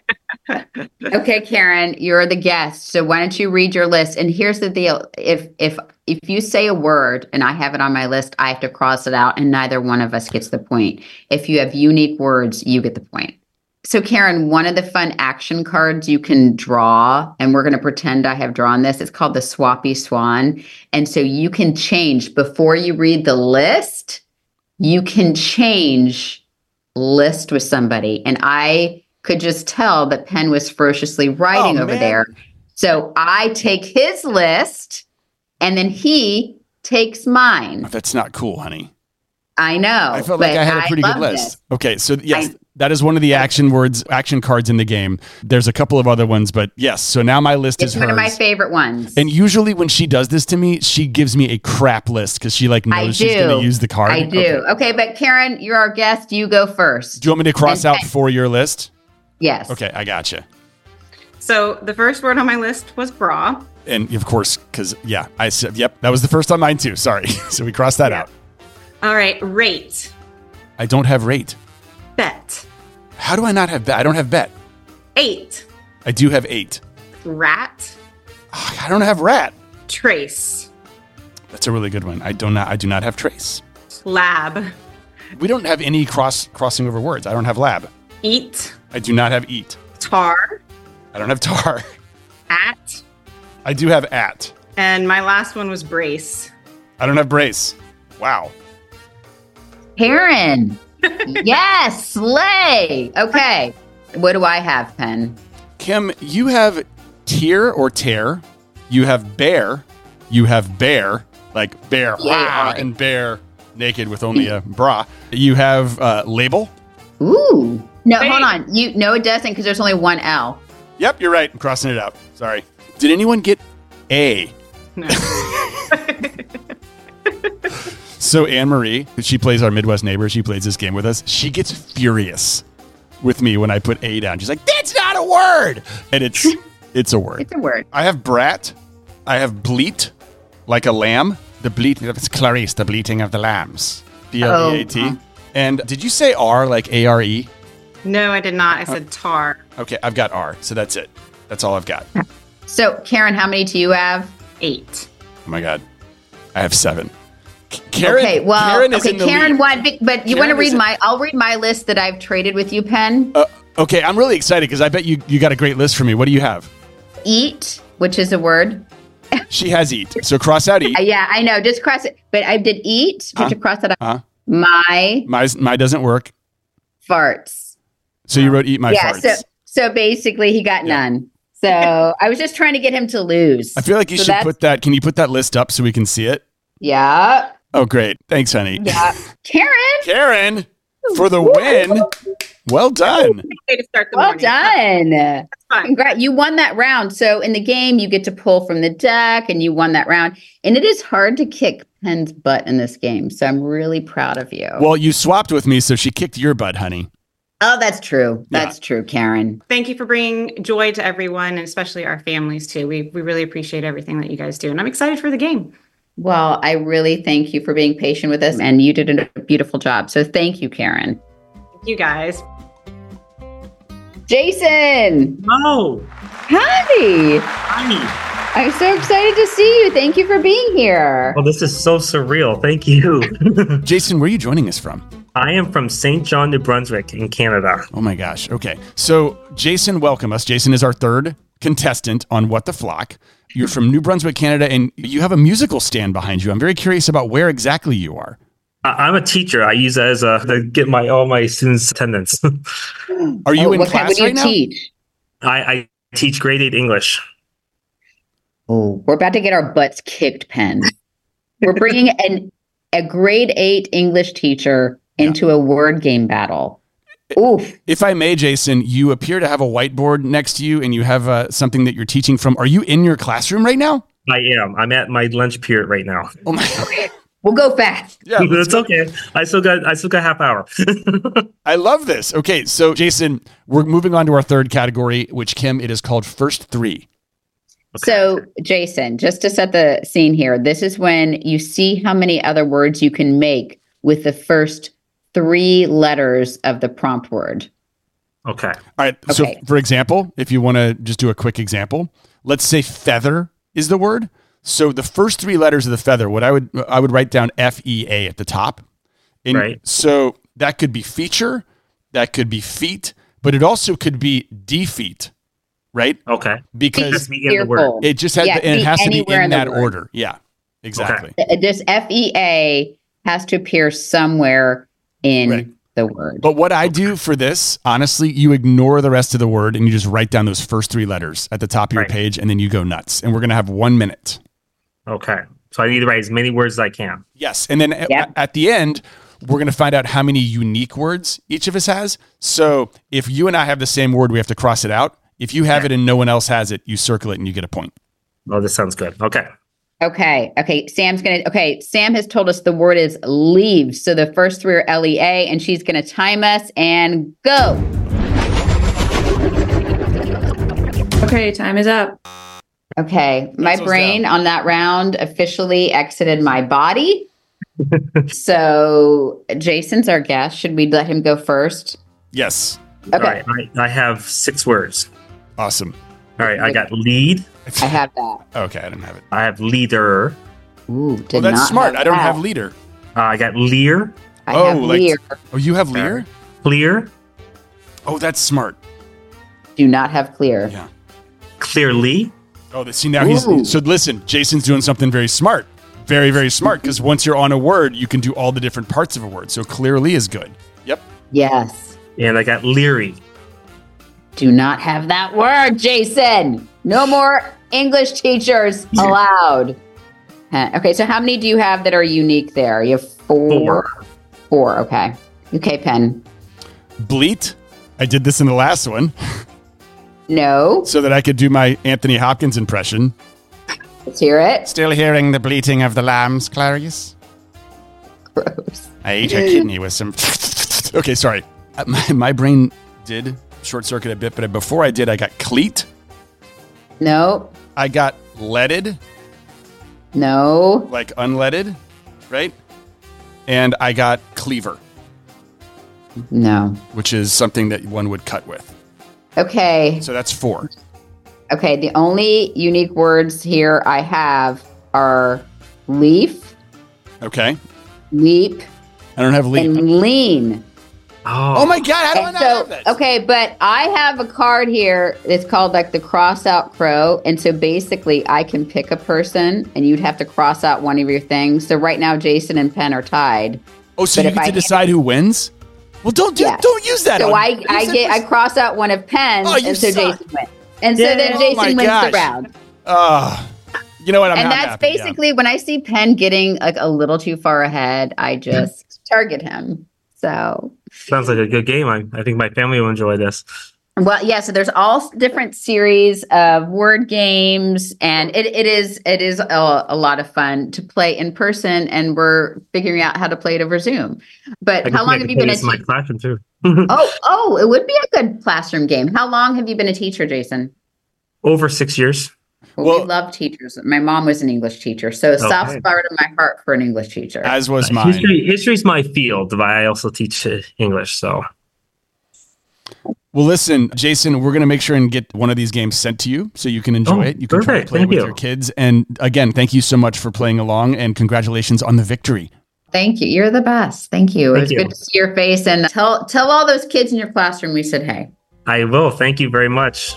Speaker 5: that too.
Speaker 4: Okay, Karen, you're the guest. So why don't you read your list? And here's the deal. If if if you say a word and I have it on my list, I have to cross it out and neither one of us gets the point. If you have unique words, you get the point. So Karen, one of the fun action cards you can draw, and we're going to pretend I have drawn this, it's called the Swappy Swan. And so you can change before you read the list, you can change list with somebody. And I could just tell that Penn was ferociously writing
Speaker 5: Oh,
Speaker 4: over
Speaker 5: man.
Speaker 4: there. So I take his list and then he takes mine.
Speaker 5: That's not cool, honey.
Speaker 4: I know.
Speaker 5: I felt like
Speaker 4: but
Speaker 5: I had a pretty good
Speaker 4: love
Speaker 5: list.
Speaker 4: this.
Speaker 5: Okay, so yes,
Speaker 4: I-
Speaker 5: that is one of the action words, action cards in the game. There's a couple of other ones, but yes. So now my list
Speaker 4: It's
Speaker 5: is
Speaker 4: one
Speaker 5: hers.
Speaker 4: of my favorite ones.
Speaker 5: And usually when she does this to me, she gives me a crap list because she like
Speaker 4: I
Speaker 5: knows
Speaker 4: do.
Speaker 5: she's going to use the card.
Speaker 4: I do.
Speaker 5: Okay.
Speaker 4: Okay. but Karen, you're our guest. You go first.
Speaker 5: Do you want me to cross
Speaker 4: And
Speaker 5: out
Speaker 4: Penn.
Speaker 5: for your list?
Speaker 4: Yes.
Speaker 5: Okay, I gotcha.
Speaker 10: So the first word on my list was bra.
Speaker 5: And of course, because yeah, I said, yep, that was the first on mine too. Sorry. So we crossed that out.
Speaker 10: All right, rate.
Speaker 5: I don't have rate.
Speaker 10: Bet.
Speaker 5: How do I not have bet? I don't have bet.
Speaker 10: Eight.
Speaker 5: I do have eight.
Speaker 10: Rat.
Speaker 5: Ah, I don't have rat.
Speaker 10: Trace.
Speaker 5: That's a really good one. I do not. I do not have trace.
Speaker 10: Lab.
Speaker 5: We don't have any cross crossing over words. I don't have lab.
Speaker 10: Eat.
Speaker 5: I do not have eat.
Speaker 10: Tar.
Speaker 5: I don't have tar.
Speaker 10: At.
Speaker 5: I do have at.
Speaker 10: And my last one was brace.
Speaker 5: I don't have brace. Wow.
Speaker 4: Karen. Yes, slay. Okay. What do I have, Penn?
Speaker 5: Kim, you have tear or tear. You have bear. You have bear, like bear,
Speaker 4: Yeah.
Speaker 5: rah, and bear naked with only a bra. You have uh, label.
Speaker 4: Ooh. No,
Speaker 9: Wait.
Speaker 4: hold on. You no, it doesn't because there's only one L.
Speaker 5: Yep, you're right. I'm crossing it out. Sorry. Did anyone get A?
Speaker 10: No.
Speaker 5: So Anne-Marie, she plays our Midwest neighbor. She plays this game with us. She gets furious with me when I put A down. She's like, that's not a word. And it's it's a word.
Speaker 4: It's a word.
Speaker 5: I have brat. I have bleat, like a lamb. The bleat, it's Clarice, the bleating of the lambs. B L E A T.
Speaker 4: Oh, huh.
Speaker 5: And did you say R, like A R E?
Speaker 10: No, I did not. I said tar.
Speaker 5: Okay, I've got R. So that's it. That's all I've got.
Speaker 4: So, Karen, how many do you have?
Speaker 10: Eight.
Speaker 5: Oh my God. I have seven. K- Karen,
Speaker 4: okay, well,
Speaker 5: Karen is
Speaker 4: okay,
Speaker 5: in the
Speaker 4: Karen
Speaker 5: lead.
Speaker 4: won, but- but you
Speaker 5: Karen
Speaker 4: want to
Speaker 5: is
Speaker 4: read
Speaker 5: in-
Speaker 4: my? I'll read my list that I've traded with you, Penn.
Speaker 5: Uh, okay, I'm really excited because I bet you, you got a great list for me. What do you have?
Speaker 4: Eat, which is a word.
Speaker 5: She has eat. So cross out eat.
Speaker 4: Uh, yeah, I know. Just cross it. But I did eat. Put
Speaker 5: Huh?
Speaker 4: you cross that out.
Speaker 5: Huh?
Speaker 4: My
Speaker 5: My, my doesn't work.
Speaker 4: farts.
Speaker 5: So you wrote eat my
Speaker 4: yeah.
Speaker 5: farts.
Speaker 4: So so basically, he got
Speaker 5: Yeah.
Speaker 4: none. So I was just trying to get him to lose.
Speaker 5: I feel like you
Speaker 4: So
Speaker 5: should
Speaker 4: that's-
Speaker 5: put that. Can you put that list up so we can see it?
Speaker 4: Yeah.
Speaker 5: Oh, great. Thanks, honey.
Speaker 4: Yeah. Karen.
Speaker 5: Karen, for the win. Well done.
Speaker 10: Way to start the
Speaker 4: Well
Speaker 10: morning.
Speaker 4: done.
Speaker 10: That's fine.
Speaker 4: Congrats. You won that round. So in the game, you get to pull from the deck and you won that round. And it is hard to kick Penn's butt in this game. So I'm really proud of you.
Speaker 5: Well, you swapped with me, so she kicked your butt, honey.
Speaker 4: oh, that's true. That's true, Karen.
Speaker 10: Thank you for bringing joy to everyone, and especially our families too. We we really appreciate everything that you guys do, and I'm excited for the game.
Speaker 4: Well, I really thank you for being patient with us. And you did a beautiful job. So thank you, Karen.
Speaker 10: Thank you guys.
Speaker 4: Jason.
Speaker 11: Oh,
Speaker 4: Hi.
Speaker 11: hi.
Speaker 4: I'm so excited to see you. Thank you for being here.
Speaker 11: Well, this is so surreal. Thank you.
Speaker 5: Jason, where are you joining us from?
Speaker 11: I am from Saint John, New Brunswick in Canada.
Speaker 5: Oh my gosh. Okay. So Jason, welcome us. Jason is our third contestant on What the Flock. You're from New Brunswick, Canada, and you have a musical stand behind you. I'm very curious about where exactly you are.
Speaker 11: I- I'm a teacher. I use that as a to get my all my students' attendance.
Speaker 5: Are you
Speaker 4: Oh,
Speaker 5: in
Speaker 4: what kind,
Speaker 5: class
Speaker 4: what do you
Speaker 5: right now?
Speaker 4: teach?
Speaker 11: I, I teach grade eight English.
Speaker 4: Oh, we're about to get our butts kicked, Penn. We're bringing an a grade eight English teacher into a word game battle. Oof.
Speaker 5: If I may, Jason, you appear to have a whiteboard next to you and you have uh, something that you're teaching from. Are you in your classroom right now?
Speaker 11: I am. I'm at my lunch period right now.
Speaker 5: Oh my.
Speaker 4: We'll go fast.
Speaker 5: Yeah, let's
Speaker 11: It's okay. I still got I still got half hour.
Speaker 5: I love this. Okay, so Jason, we're moving on to our third category, which Kim, it is called First Three.
Speaker 4: So, Jason, just to set the scene here, this is when you see how many other words you can make with the first three letters of the prompt word.
Speaker 11: Okay.
Speaker 5: All right.
Speaker 4: Okay.
Speaker 5: So, for example, if you want to just do a quick example, let's say feather is the word. So the first three letters of the feather, what I would I would write down F E A at the top. And
Speaker 11: Right.
Speaker 5: So that could be feature, that could be feet, but it also could be defeat, right?
Speaker 11: Okay.
Speaker 5: Because
Speaker 11: Just be in the word.
Speaker 4: Fearful.
Speaker 5: it just has
Speaker 4: Yeah,
Speaker 5: and it
Speaker 4: be
Speaker 5: has to be
Speaker 4: anywhere
Speaker 5: in
Speaker 4: in the
Speaker 5: that
Speaker 4: word.
Speaker 5: order. Yeah, exactly.
Speaker 4: Uh, This F E A has to appear somewhere in
Speaker 5: Right.
Speaker 4: the word.
Speaker 5: But what I do for this, honestly, you ignore the rest of the word and you just write down those first three letters at the top of your
Speaker 11: Right.
Speaker 5: page, and then you go nuts. And we're gonna have one minute.
Speaker 11: Okay. So I need to write as many words as I can.
Speaker 5: Yes. And then a-
Speaker 4: Yep.
Speaker 5: at the end, we're going to find out how many unique words each of us has. So if you and I have the same word, we have to cross it out. If you have it and no one else has it, you circle it and you get a point.
Speaker 11: Oh, this sounds good. Okay.
Speaker 4: Okay. Okay. Sam's going to, okay. Sam has told us the word is leave. So the first three are L E A, and she's going to time us and go.
Speaker 12: Okay, time is up.
Speaker 4: Okay. My
Speaker 5: Pencils
Speaker 4: brain
Speaker 5: down.
Speaker 4: on that round officially exited my body. So Jason's our guest. Should we let him go first?
Speaker 5: Yes.
Speaker 11: All
Speaker 4: Okay.
Speaker 11: right. I, I have six words.
Speaker 5: Awesome.
Speaker 11: All right. I got lead.
Speaker 4: I have that.
Speaker 5: Okay. I didn't have it.
Speaker 11: I have leader.
Speaker 4: Ooh, did
Speaker 5: Well, that's
Speaker 4: not
Speaker 5: smart.
Speaker 4: have
Speaker 5: I don't
Speaker 4: that.
Speaker 5: have leader.
Speaker 11: Uh, I got leer.
Speaker 4: I
Speaker 5: Oh,
Speaker 4: have
Speaker 5: like-
Speaker 4: leer.
Speaker 5: Oh, you have leer?
Speaker 11: Clear.
Speaker 5: Oh, that's smart.
Speaker 4: Do not have clear.
Speaker 5: Yeah.
Speaker 11: Clearly.
Speaker 5: Oh, see, now he's.
Speaker 4: Ooh.
Speaker 5: So listen, Jason's doing something very smart. very, very smart because once you're on a word, you can do all the different parts of a word. So clearly is good. Yep.
Speaker 4: Yes.
Speaker 11: And I got leery.
Speaker 4: Do not have that word, Jason. No more English teachers allowed. Uh, okay, so how many do you have that are unique there? You have four.
Speaker 11: Four.
Speaker 4: Four, okay. Okay, Penn.
Speaker 5: Bleat. I did this in the last one.
Speaker 4: No.
Speaker 5: So that I could do my Anthony Hopkins impression.
Speaker 4: Let's hear it.
Speaker 5: Still hearing the bleating of the lambs, Clarice?
Speaker 4: Gross.
Speaker 5: I ate her kidney with some... Okay, sorry. Uh, My, my brain did short circuit a bit, but before I did, I got cleat.
Speaker 4: No.
Speaker 5: I got leaded,
Speaker 4: No.
Speaker 5: like unleaded, right? And I got cleaver,
Speaker 4: No.
Speaker 5: which is something that one would cut with.
Speaker 4: Okay.
Speaker 5: So that's four.
Speaker 4: Okay, the only unique words here I have are leaf,
Speaker 5: Okay.
Speaker 4: leap,
Speaker 5: I don't have leap.
Speaker 4: and lean.
Speaker 11: Oh,
Speaker 5: Oh my God, how do I
Speaker 4: And
Speaker 5: not
Speaker 4: so,
Speaker 5: have that?
Speaker 4: okay, but I have a card here. It's called like the cross out crow. And so basically I can pick a person and you'd have to cross out one of your things. So right now, Jason and Penn are tied.
Speaker 5: Oh, so
Speaker 4: but
Speaker 5: you
Speaker 4: if
Speaker 5: get to
Speaker 4: I-
Speaker 5: decide who wins? Well, don't do,
Speaker 4: Yes.
Speaker 5: don't use that.
Speaker 4: So
Speaker 5: on-
Speaker 4: I,
Speaker 5: use
Speaker 4: I
Speaker 5: that
Speaker 4: get, I
Speaker 5: for-
Speaker 4: cross out one of Penn's
Speaker 5: Oh, you
Speaker 4: and so
Speaker 5: suck.
Speaker 4: Jason wins. And so
Speaker 11: Yeah.
Speaker 4: then
Speaker 5: Oh
Speaker 4: Jason
Speaker 5: my
Speaker 4: wins
Speaker 5: gosh.
Speaker 4: the round.
Speaker 5: Ah, you know what? I'm
Speaker 4: and
Speaker 5: not
Speaker 4: that's
Speaker 5: happy, yeah.
Speaker 4: basically when I see Penn getting like a little too far ahead, I just target him. So,
Speaker 11: sounds like a good game. I, I think my family will enjoy this.
Speaker 4: well, yeah. So there's all different series of word games, and it, it is it is a, a lot of fun to play in person. And we're figuring out how to play it over Zoom. But
Speaker 11: I
Speaker 4: how
Speaker 11: can-
Speaker 4: long
Speaker 11: I
Speaker 4: have
Speaker 11: can
Speaker 4: you
Speaker 11: play
Speaker 4: been a
Speaker 11: this in my
Speaker 4: teacher?
Speaker 11: classroom too?
Speaker 4: Oh, oh, it would be a good classroom game. How long have you been a teacher, Jason?
Speaker 11: Over six years.
Speaker 4: Well,
Speaker 5: Well-
Speaker 4: we love teachers. My mom was an English teacher, so a soft
Speaker 11: Okay.
Speaker 4: spot in my heart for an English teacher.
Speaker 5: As was mine.
Speaker 11: History, history's my field, but I also teach uh, English. So
Speaker 5: Well, listen, Jason, we're going to make sure and get one of these games sent to you so you can enjoy
Speaker 11: Oh,
Speaker 5: it. You can try to
Speaker 11: perfect.
Speaker 5: play
Speaker 11: Thank
Speaker 5: with
Speaker 11: you.
Speaker 5: your kids. And again, thank you so much for playing along and congratulations on the victory.
Speaker 4: Thank you. You're the best. Thank you.
Speaker 11: Thank
Speaker 4: it was
Speaker 11: you.
Speaker 4: good to see your face and tell tell all those kids in your classroom we said hey.
Speaker 11: I will. Thank you very much.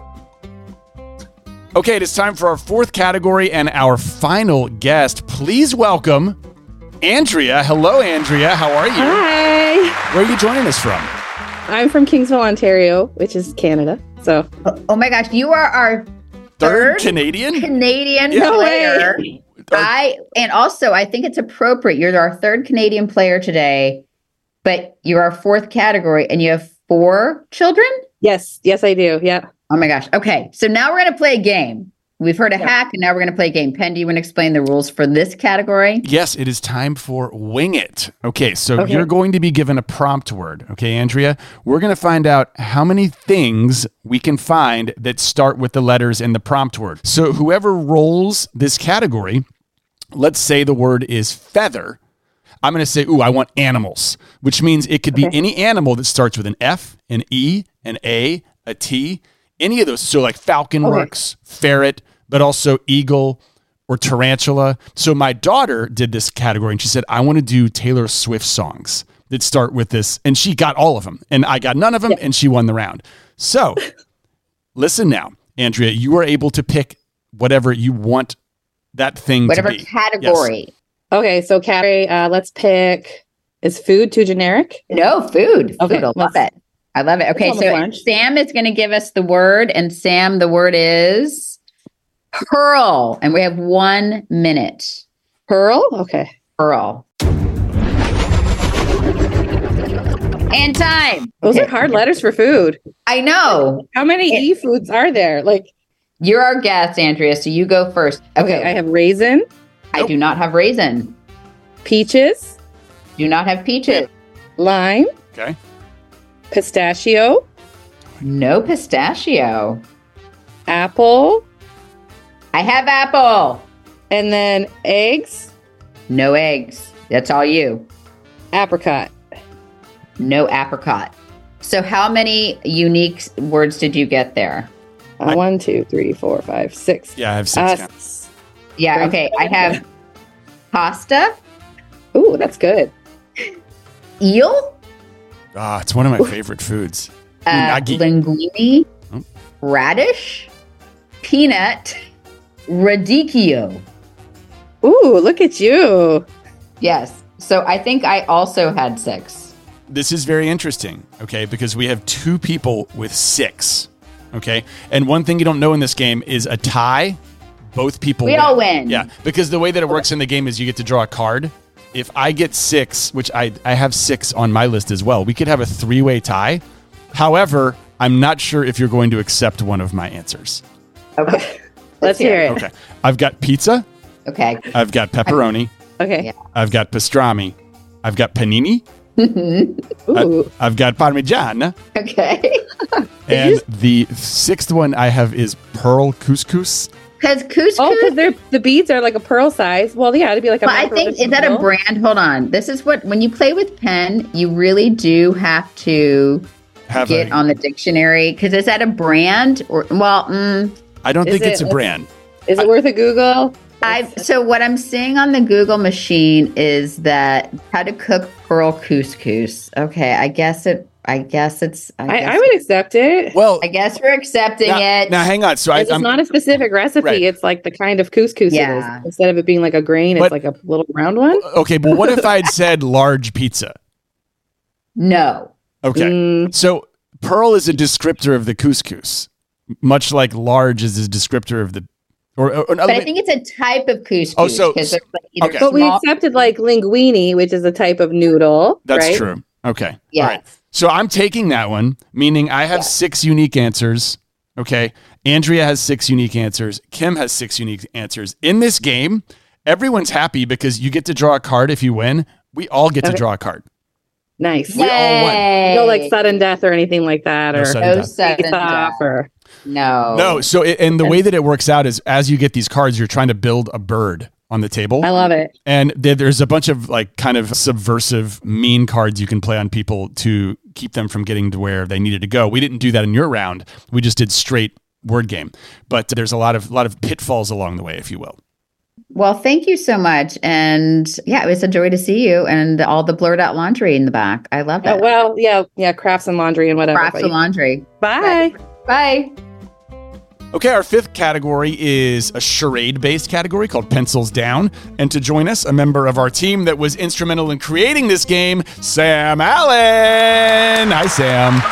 Speaker 5: Okay, it is time for our fourth category and our final guest. Please welcome Andrea. Hello, Andrea. How are you?
Speaker 12: Hi.
Speaker 5: Where are you joining us from?
Speaker 12: I'm from Kingsville, Ontario, which is Canada. So
Speaker 4: Oh, oh my gosh, you are our
Speaker 5: Third
Speaker 4: third
Speaker 5: Canadian?
Speaker 4: Canadian
Speaker 5: Yeah.
Speaker 12: No
Speaker 4: player.
Speaker 12: way.
Speaker 4: I and also I think it's appropriate. You're our third Canadian player today, but you're our fourth category and you have four children?
Speaker 12: yes, yes, I do. Yeah.
Speaker 4: Oh my gosh. Okay. So now we're going to play a game. We've heard a
Speaker 12: Yeah.
Speaker 4: hack and now we're going to play a game. Penn, do you want to explain the rules for this category?
Speaker 5: Yes, it is time for Wing It. Okay, so
Speaker 12: Okay.
Speaker 5: you're going to be given a prompt word. Okay, Andrea? We're going to find out how many things we can find that start with the letters in the prompt word. So whoever rolls this category, let's say the word is feather. I'm going to say, ooh, I want animals, which means it could be
Speaker 12: Okay.
Speaker 5: any animal that starts with an F, an E, an A, a T, any of those. So like falcon
Speaker 12: Okay.
Speaker 5: works, ferret, but also eagle or tarantula. So my daughter did this category and she said, I want to do Taylor Swift songs that start with this. And she got all of them and I got none of them and she won the round. So listen now, Andrea, you are able to pick whatever you want that thing
Speaker 4: Whatever
Speaker 5: to be.
Speaker 4: category.
Speaker 12: Okay. So, category, uh, let's pick. Is food too generic?
Speaker 4: No, food.
Speaker 12: Okay,
Speaker 4: Food. I love
Speaker 12: let's-
Speaker 4: it. I love it. Okay,
Speaker 12: almost
Speaker 4: so
Speaker 12: lunch.
Speaker 4: Sam is going to give us the word, and Sam, the word is pearl. And we have one minute.
Speaker 12: Pearl? Okay.
Speaker 4: Pearl. And time.
Speaker 12: Those
Speaker 4: Okay.
Speaker 12: are hard letters for food.
Speaker 4: I know.
Speaker 12: How many
Speaker 4: It-
Speaker 12: E foods are there? Like,
Speaker 4: You're our guest, Andrea, so you go first.
Speaker 12: okay,
Speaker 4: Okay.
Speaker 12: I have raisin,
Speaker 4: I do not have raisin.
Speaker 12: peaches,
Speaker 4: Do not have peaches.
Speaker 12: lime,
Speaker 5: Okay.
Speaker 12: pistachio,
Speaker 4: No pistachio.
Speaker 12: apple,
Speaker 4: I have apple.
Speaker 12: and then eggs,
Speaker 4: No eggs. That's all you.
Speaker 12: apricot.
Speaker 4: No apricot. So how many unique words did you get there?
Speaker 12: Uh, one, two, three, four, five, six.
Speaker 5: Yeah, I have six.
Speaker 12: Uh,
Speaker 5: now.
Speaker 12: s-
Speaker 4: Yeah,
Speaker 12: Great.
Speaker 4: okay. I have pasta,
Speaker 12: Ooh, that's good.
Speaker 4: eel,
Speaker 5: Ah, it's one of my favorite foods.
Speaker 4: uh,
Speaker 5: Unagi.
Speaker 4: linguine,
Speaker 5: Oh.
Speaker 4: radish, peanut, radicchio.
Speaker 12: Ooh, look at you.
Speaker 4: Yes. So I think I also had six.
Speaker 5: This is very interesting, okay, because we have two people with six, okay? And one thing you don't know in this game is a tie, both people
Speaker 4: We
Speaker 5: win.
Speaker 4: all win.
Speaker 5: Yeah, because the way that it works in the game is you get to draw a card. If I get six, which I, I have six on my list as well, we could have a three-way tie. However, I'm not sure if you're going to accept one of my answers.
Speaker 4: Okay.
Speaker 12: Let's hear it.
Speaker 5: Okay. I've got pizza.
Speaker 4: Okay.
Speaker 5: I've got pepperoni.
Speaker 12: Okay.
Speaker 4: Yeah.
Speaker 5: I've got pastrami. I've got panini.
Speaker 12: Ooh.
Speaker 5: I, I've got parmigiana.
Speaker 4: Okay.
Speaker 5: And the sixth one I have is pearl couscous.
Speaker 4: Because couscous.
Speaker 12: Oh, because they're the beads are like a pearl size. Well, yeah, it'd be like a.
Speaker 4: But I think, is that a brand? Hold on. This is what, when you play with pen, you really do have to
Speaker 5: Have
Speaker 4: get
Speaker 5: a-
Speaker 4: on the dictionary. Because is that a brand? Or, well, mm,
Speaker 5: I don't
Speaker 12: Is
Speaker 5: think it's
Speaker 12: it-
Speaker 5: a brand.
Speaker 12: Is it worth a Google?
Speaker 4: I so what I'm seeing on the Google machine is that how to cook pearl couscous. Okay, I guess it. I guess it's. I,
Speaker 12: I,
Speaker 4: guess,
Speaker 12: I would accept it.
Speaker 5: Well,
Speaker 4: I guess we're accepting
Speaker 5: now,
Speaker 4: it.
Speaker 5: now hang on. So I,
Speaker 12: It's
Speaker 5: I'm
Speaker 12: not a specific recipe.
Speaker 5: Right.
Speaker 12: It's like the kind of couscous
Speaker 4: Yeah.
Speaker 12: it is. Instead of it being like a grain,
Speaker 5: But-
Speaker 12: it's like a little round one.
Speaker 5: okay, but what if I had said large pizza?
Speaker 4: No.
Speaker 5: Okay,
Speaker 12: Mm,
Speaker 5: so pearl is a descriptor of the couscous, much like large is a descriptor of the. Or, or, or
Speaker 4: But I think it's a type of couscous.
Speaker 5: Oh, so-
Speaker 4: 'cause there's like either
Speaker 5: okay.
Speaker 12: but we
Speaker 4: small-
Speaker 12: accepted like linguine, which is a type of noodle.
Speaker 5: that's
Speaker 12: right?
Speaker 5: true. Okay,
Speaker 4: Yes.
Speaker 5: all right. So I'm taking that one, meaning I have six unique answers. Okay, Andrea has six unique answers. Kim has six unique answers. In this game, everyone's happy because you get to draw a card if you win. We all get to
Speaker 12: Okay.
Speaker 5: draw a card.
Speaker 12: Nice.
Speaker 5: We all won.
Speaker 4: Yay.
Speaker 12: No like sudden death or anything like that,
Speaker 5: No
Speaker 12: or
Speaker 5: sudden
Speaker 4: No
Speaker 5: death.
Speaker 4: sudden
Speaker 12: face off,
Speaker 4: death.
Speaker 12: or
Speaker 4: No.
Speaker 5: No, so it, and the way that it works out is as you get these cards, you're trying to build a bird on the table.
Speaker 12: I love it.
Speaker 5: And there- there's a bunch of like kind of subversive, mean cards you can play on people to keep them from getting to where they needed to go. We didn't do that in your round. We just did straight word game. But there's a lot of lot of pitfalls along the way, if you will.
Speaker 4: Well, thank you so much. And yeah, it was a joy to see you and all the blurred out laundry in the back. I love it.
Speaker 12: Oh, well, yeah, yeah, crafts and laundry and whatever.
Speaker 4: Crafts
Speaker 12: but
Speaker 4: and laundry.
Speaker 12: Bye.
Speaker 4: Bye.
Speaker 5: Okay, our fifth category is a charade-based category called Pencils Down. And to join us, a member of our team that was instrumental in creating this game, Sam Allen. Hi, Sam.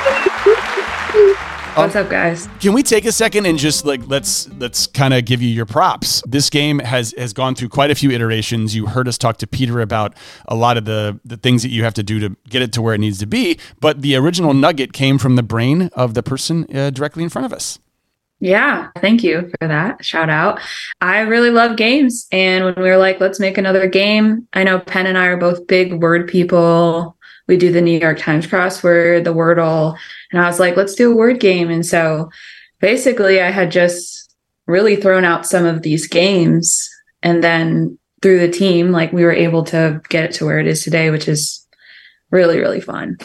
Speaker 13: What's up, guys?
Speaker 5: Can we take a second and just like let's let's kind of give you your props? This game has has gone through quite a few iterations. You heard us talk to Peter about a lot of the the things that you have to do to get it to where it needs to be. But the original nugget came from the brain of the person uh, directly in front of us.
Speaker 13: Yeah, thank you for that. Shout out. I really love games. And when we were like, let's make another game, I know Penn and I are both big word people. We do the New York Times crossword, the Wordle. And I was like, let's do a word game. And so basically, I had just really thrown out some of these games. And then through the team, like we were able to get it to where it is today, which is really, really fun.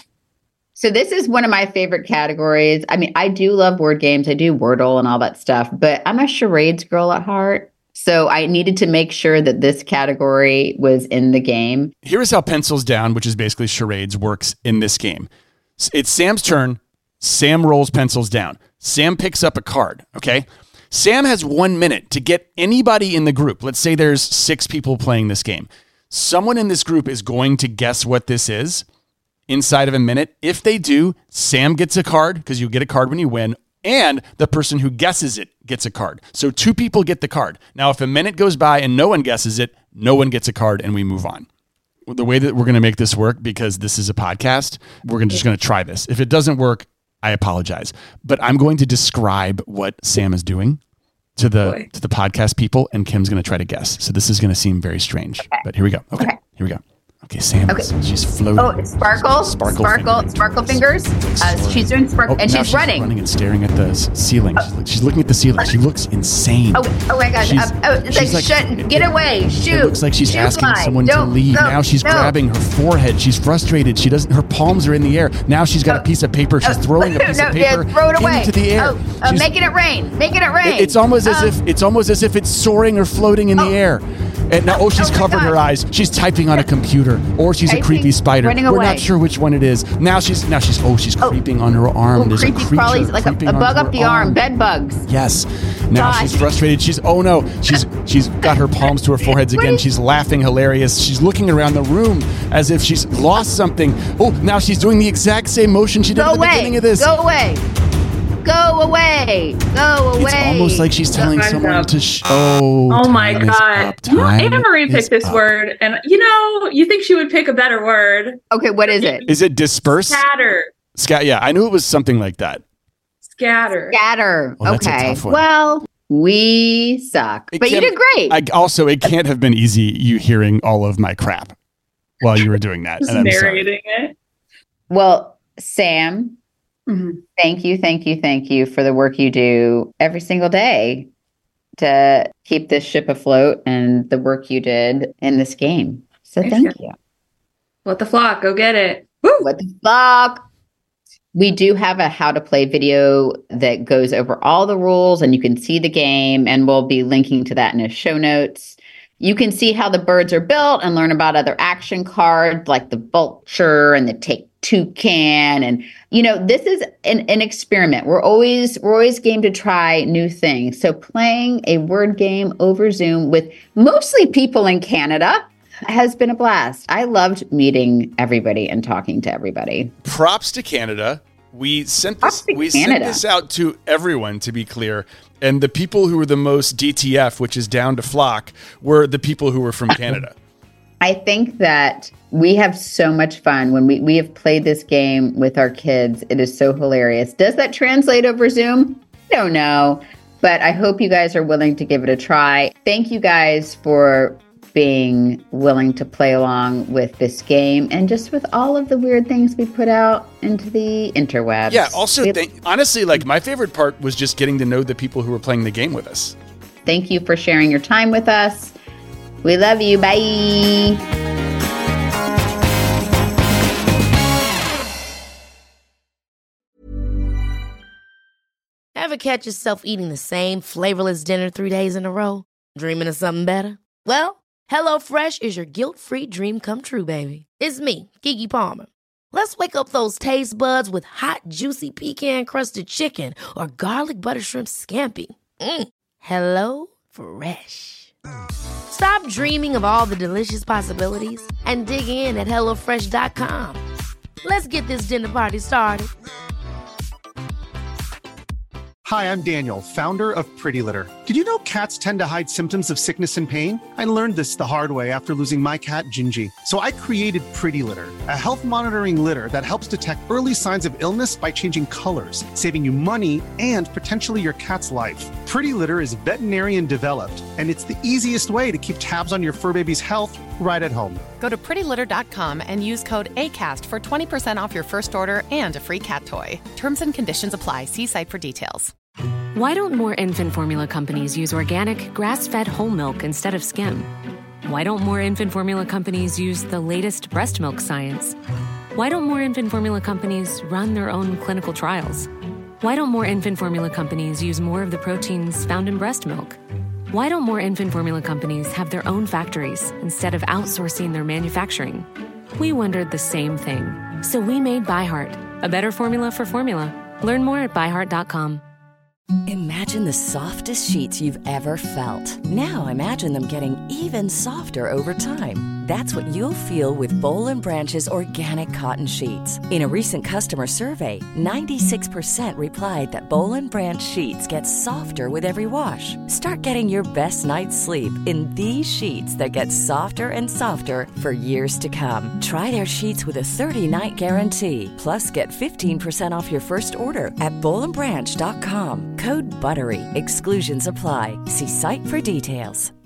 Speaker 4: So this is one of my favorite categories. I mean, I do love word games. I do Wordle and all that stuff, but I'm a charades girl at heart. So I needed to make sure that this category was in the game.
Speaker 5: Here is how Pencils Down, which is basically charades, works in this game. It's Sam's turn. Sam rolls pencils down. Sam picks up a card, okay? Sam has one minute to get anybody in the group. Let's say there's six people playing this game. Someone in this group is going to guess what this is inside of a minute. If they do, Sam gets a card because you get a card when you win, and the person who guesses it gets a card. So two people get the card. Now, if a minute goes by and no one guesses it, no one gets a card and we move on. The way that we're going to make this work, because this is a podcast, we're gonna, just going to try this. If it doesn't work, I apologize. But I'm going to describe what Sam is doing to the
Speaker 13: Boy.
Speaker 5: to the podcast people, and Kim's going to try to guess. So this is going to seem very strange. Okay. But here we go. Okay, okay. Here we go. Okay, Sam,
Speaker 4: Okay.
Speaker 5: is, she's floating.
Speaker 4: Oh, it's sparkle,
Speaker 5: Sparkle
Speaker 4: sparkle,
Speaker 5: fingers.
Speaker 4: sparkle fingers. Uh, she's doing sparkle,
Speaker 5: Oh,
Speaker 4: and
Speaker 5: now
Speaker 4: she's, running.
Speaker 5: running and staring at the s- ceiling. She's, look- she's looking at the ceiling. She looks insane.
Speaker 4: Oh, oh my gosh!
Speaker 5: She's-
Speaker 4: Uh, oh, it's
Speaker 5: she's
Speaker 4: like,
Speaker 5: like-
Speaker 4: shut, get away! Shoot!
Speaker 5: It looks like she's
Speaker 4: Shoot
Speaker 5: asking
Speaker 4: fly.
Speaker 5: someone to
Speaker 4: Don't-
Speaker 5: leave.
Speaker 4: no,
Speaker 5: Now she's
Speaker 4: no.
Speaker 5: grabbing her forehead. She's frustrated. She doesn't. Her palms are in the air. Now she's got a piece of paper. She's
Speaker 4: Oh,
Speaker 5: throwing a piece
Speaker 4: no,
Speaker 5: of paper
Speaker 4: yeah, throw it away.
Speaker 5: into the air.
Speaker 4: Oh, uh,
Speaker 5: She's-
Speaker 4: making it rain! Making it rain!
Speaker 5: It- It's almost as
Speaker 4: Um,
Speaker 5: if it's almost as if it's soaring or floating in the air. And now, oh, she's
Speaker 4: oh my
Speaker 5: covered her
Speaker 4: God.
Speaker 5: eyes. She's typing on a computer, or she's a
Speaker 4: Typing,
Speaker 5: creepy spider.
Speaker 4: running
Speaker 5: We're
Speaker 4: away.
Speaker 5: not sure which one it is. Now she's now she's oh she's creeping on her arm.
Speaker 4: Oh,
Speaker 5: There's
Speaker 4: creepy
Speaker 5: a creature
Speaker 4: crawlies, like a,
Speaker 5: creeping
Speaker 4: a bug
Speaker 5: onto
Speaker 4: up
Speaker 5: her
Speaker 4: the arm, bed bugs.
Speaker 5: Yes. Now
Speaker 4: gosh.
Speaker 5: she's frustrated. She's oh no. She's she's got her palms to her foreheads again. She's laughing hilarious. She's looking around the room as if she's lost something. Oh, now she's doing the exact same motion she did
Speaker 4: Go
Speaker 5: at the
Speaker 4: away.
Speaker 5: beginning of this.
Speaker 4: Go away. Go away. Go away.
Speaker 5: It's almost like she's telling
Speaker 13: Time's
Speaker 5: someone
Speaker 13: up.
Speaker 5: to sh- oh.
Speaker 13: Oh my
Speaker 5: time is
Speaker 13: god!
Speaker 5: up.
Speaker 13: You know,
Speaker 5: Time
Speaker 13: Anne Marie
Speaker 5: is
Speaker 13: picked this
Speaker 5: up.
Speaker 13: word, and you know, you think she would pick a better word.
Speaker 4: Okay, what is it?
Speaker 5: Is it disperse?
Speaker 13: Scatter.
Speaker 5: Scat. Yeah, I knew it was something like that.
Speaker 13: Scatter.
Speaker 4: Scatter.
Speaker 5: Well, that's a
Speaker 4: okay.
Speaker 5: tough one.
Speaker 4: Well, we suck.
Speaker 5: It
Speaker 4: but you
Speaker 5: can't-
Speaker 4: did great.
Speaker 5: I, also, it can't have been easy you hearing all of my crap while you were doing that.
Speaker 13: Just
Speaker 5: And I'm sorry.
Speaker 13: narrating it.
Speaker 4: Well, Sam,
Speaker 13: Mhm.
Speaker 4: thank you, thank you, thank you for the work you do every single day to keep this ship afloat and the work you did in this game. So
Speaker 13: Thanks,
Speaker 4: thank
Speaker 13: guys.
Speaker 4: you.
Speaker 13: What the flock? Go get it. Woo!
Speaker 4: What the fuck? We do have a how to play video that goes over all the rules and you can see the game, and we'll be linking to that in the show notes. You can see how the birds are built and learn about other action cards like the vulture and the take toucan. And, you know, this is an, an experiment. We're always, we're always game to try new things. So playing a word game over Zoom with mostly people in Canada has been a blast. I loved meeting everybody and talking to everybody.
Speaker 5: Props to Canada. We sent
Speaker 4: Props
Speaker 5: this
Speaker 4: to
Speaker 5: we
Speaker 4: Canada.
Speaker 5: sent this out to everyone, to be clear. And the people who were the most D T F, which is down to flock, were the people who were from Canada.
Speaker 4: I think that we have so much fun when we, we have played this game with our kids. It is so hilarious. Does that translate over Zoom? I don't know. But I hope you guys are willing to give it a try. Thank you guys for being willing to play along with this game and just with all of the weird things we put out into the interwebs.
Speaker 5: Yeah, also,
Speaker 4: We-
Speaker 5: th- honestly, like my favorite part was just getting to know the people who were playing the game with us.
Speaker 4: Thank you for sharing your time with us. We love you. Bye.
Speaker 1: Ever catch yourself eating the same flavorless dinner three days in a row? Dreaming of something better? Well, HelloFresh is your guilt-free dream come true, baby. It's me, Keke Palmer. Let's wake up those taste buds with hot, juicy pecan-crusted chicken or garlic butter shrimp scampi. Mm. Hello Fresh. Stop dreaming of all the delicious possibilities and dig in at hello fresh dot com. Let's get this dinner party started.
Speaker 14: Hi, I'm Daniel, founder of Pretty Litter. Did you know cats tend to hide symptoms of sickness and pain? I learned this the hard way after losing my cat, Gingy. So I created Pretty Litter, a health monitoring litter that helps detect early signs of illness by changing colors, saving you money and potentially your cat's life. Pretty Litter is veterinarian developed, and it's the easiest way to keep tabs on your fur baby's health right at home.
Speaker 15: Go to pretty litter dot com and use code ACAST for twenty percent off your first order and a free cat toy. Terms and conditions apply. See site for details.
Speaker 3: Why don't more infant formula companies use organic, grass-fed whole milk instead of skim? Why don't more infant formula companies use the latest breast milk science? Why don't more infant formula companies run their own clinical trials? Why don't more infant formula companies use more of the proteins found in breast milk? Why don't more infant formula companies have their own factories instead of outsourcing their manufacturing? We wondered the same thing. So we made ByHeart, a better formula for formula. Learn more at by heart dot com.
Speaker 16: Imagine the softest sheets you've ever felt. Now imagine them getting even softer over time. That's what you'll feel with Boll and Branch's organic cotton sheets. In a recent customer survey, ninety-six percent replied that Boll and Branch sheets get softer with every wash. Start getting your best night's sleep in these sheets that get softer and softer for years to come. Try their sheets with a thirty-night guarantee. Plus, get fifteen percent off your first order at boll and branch dot com. Code BUTTERY. Exclusions apply. See site for details.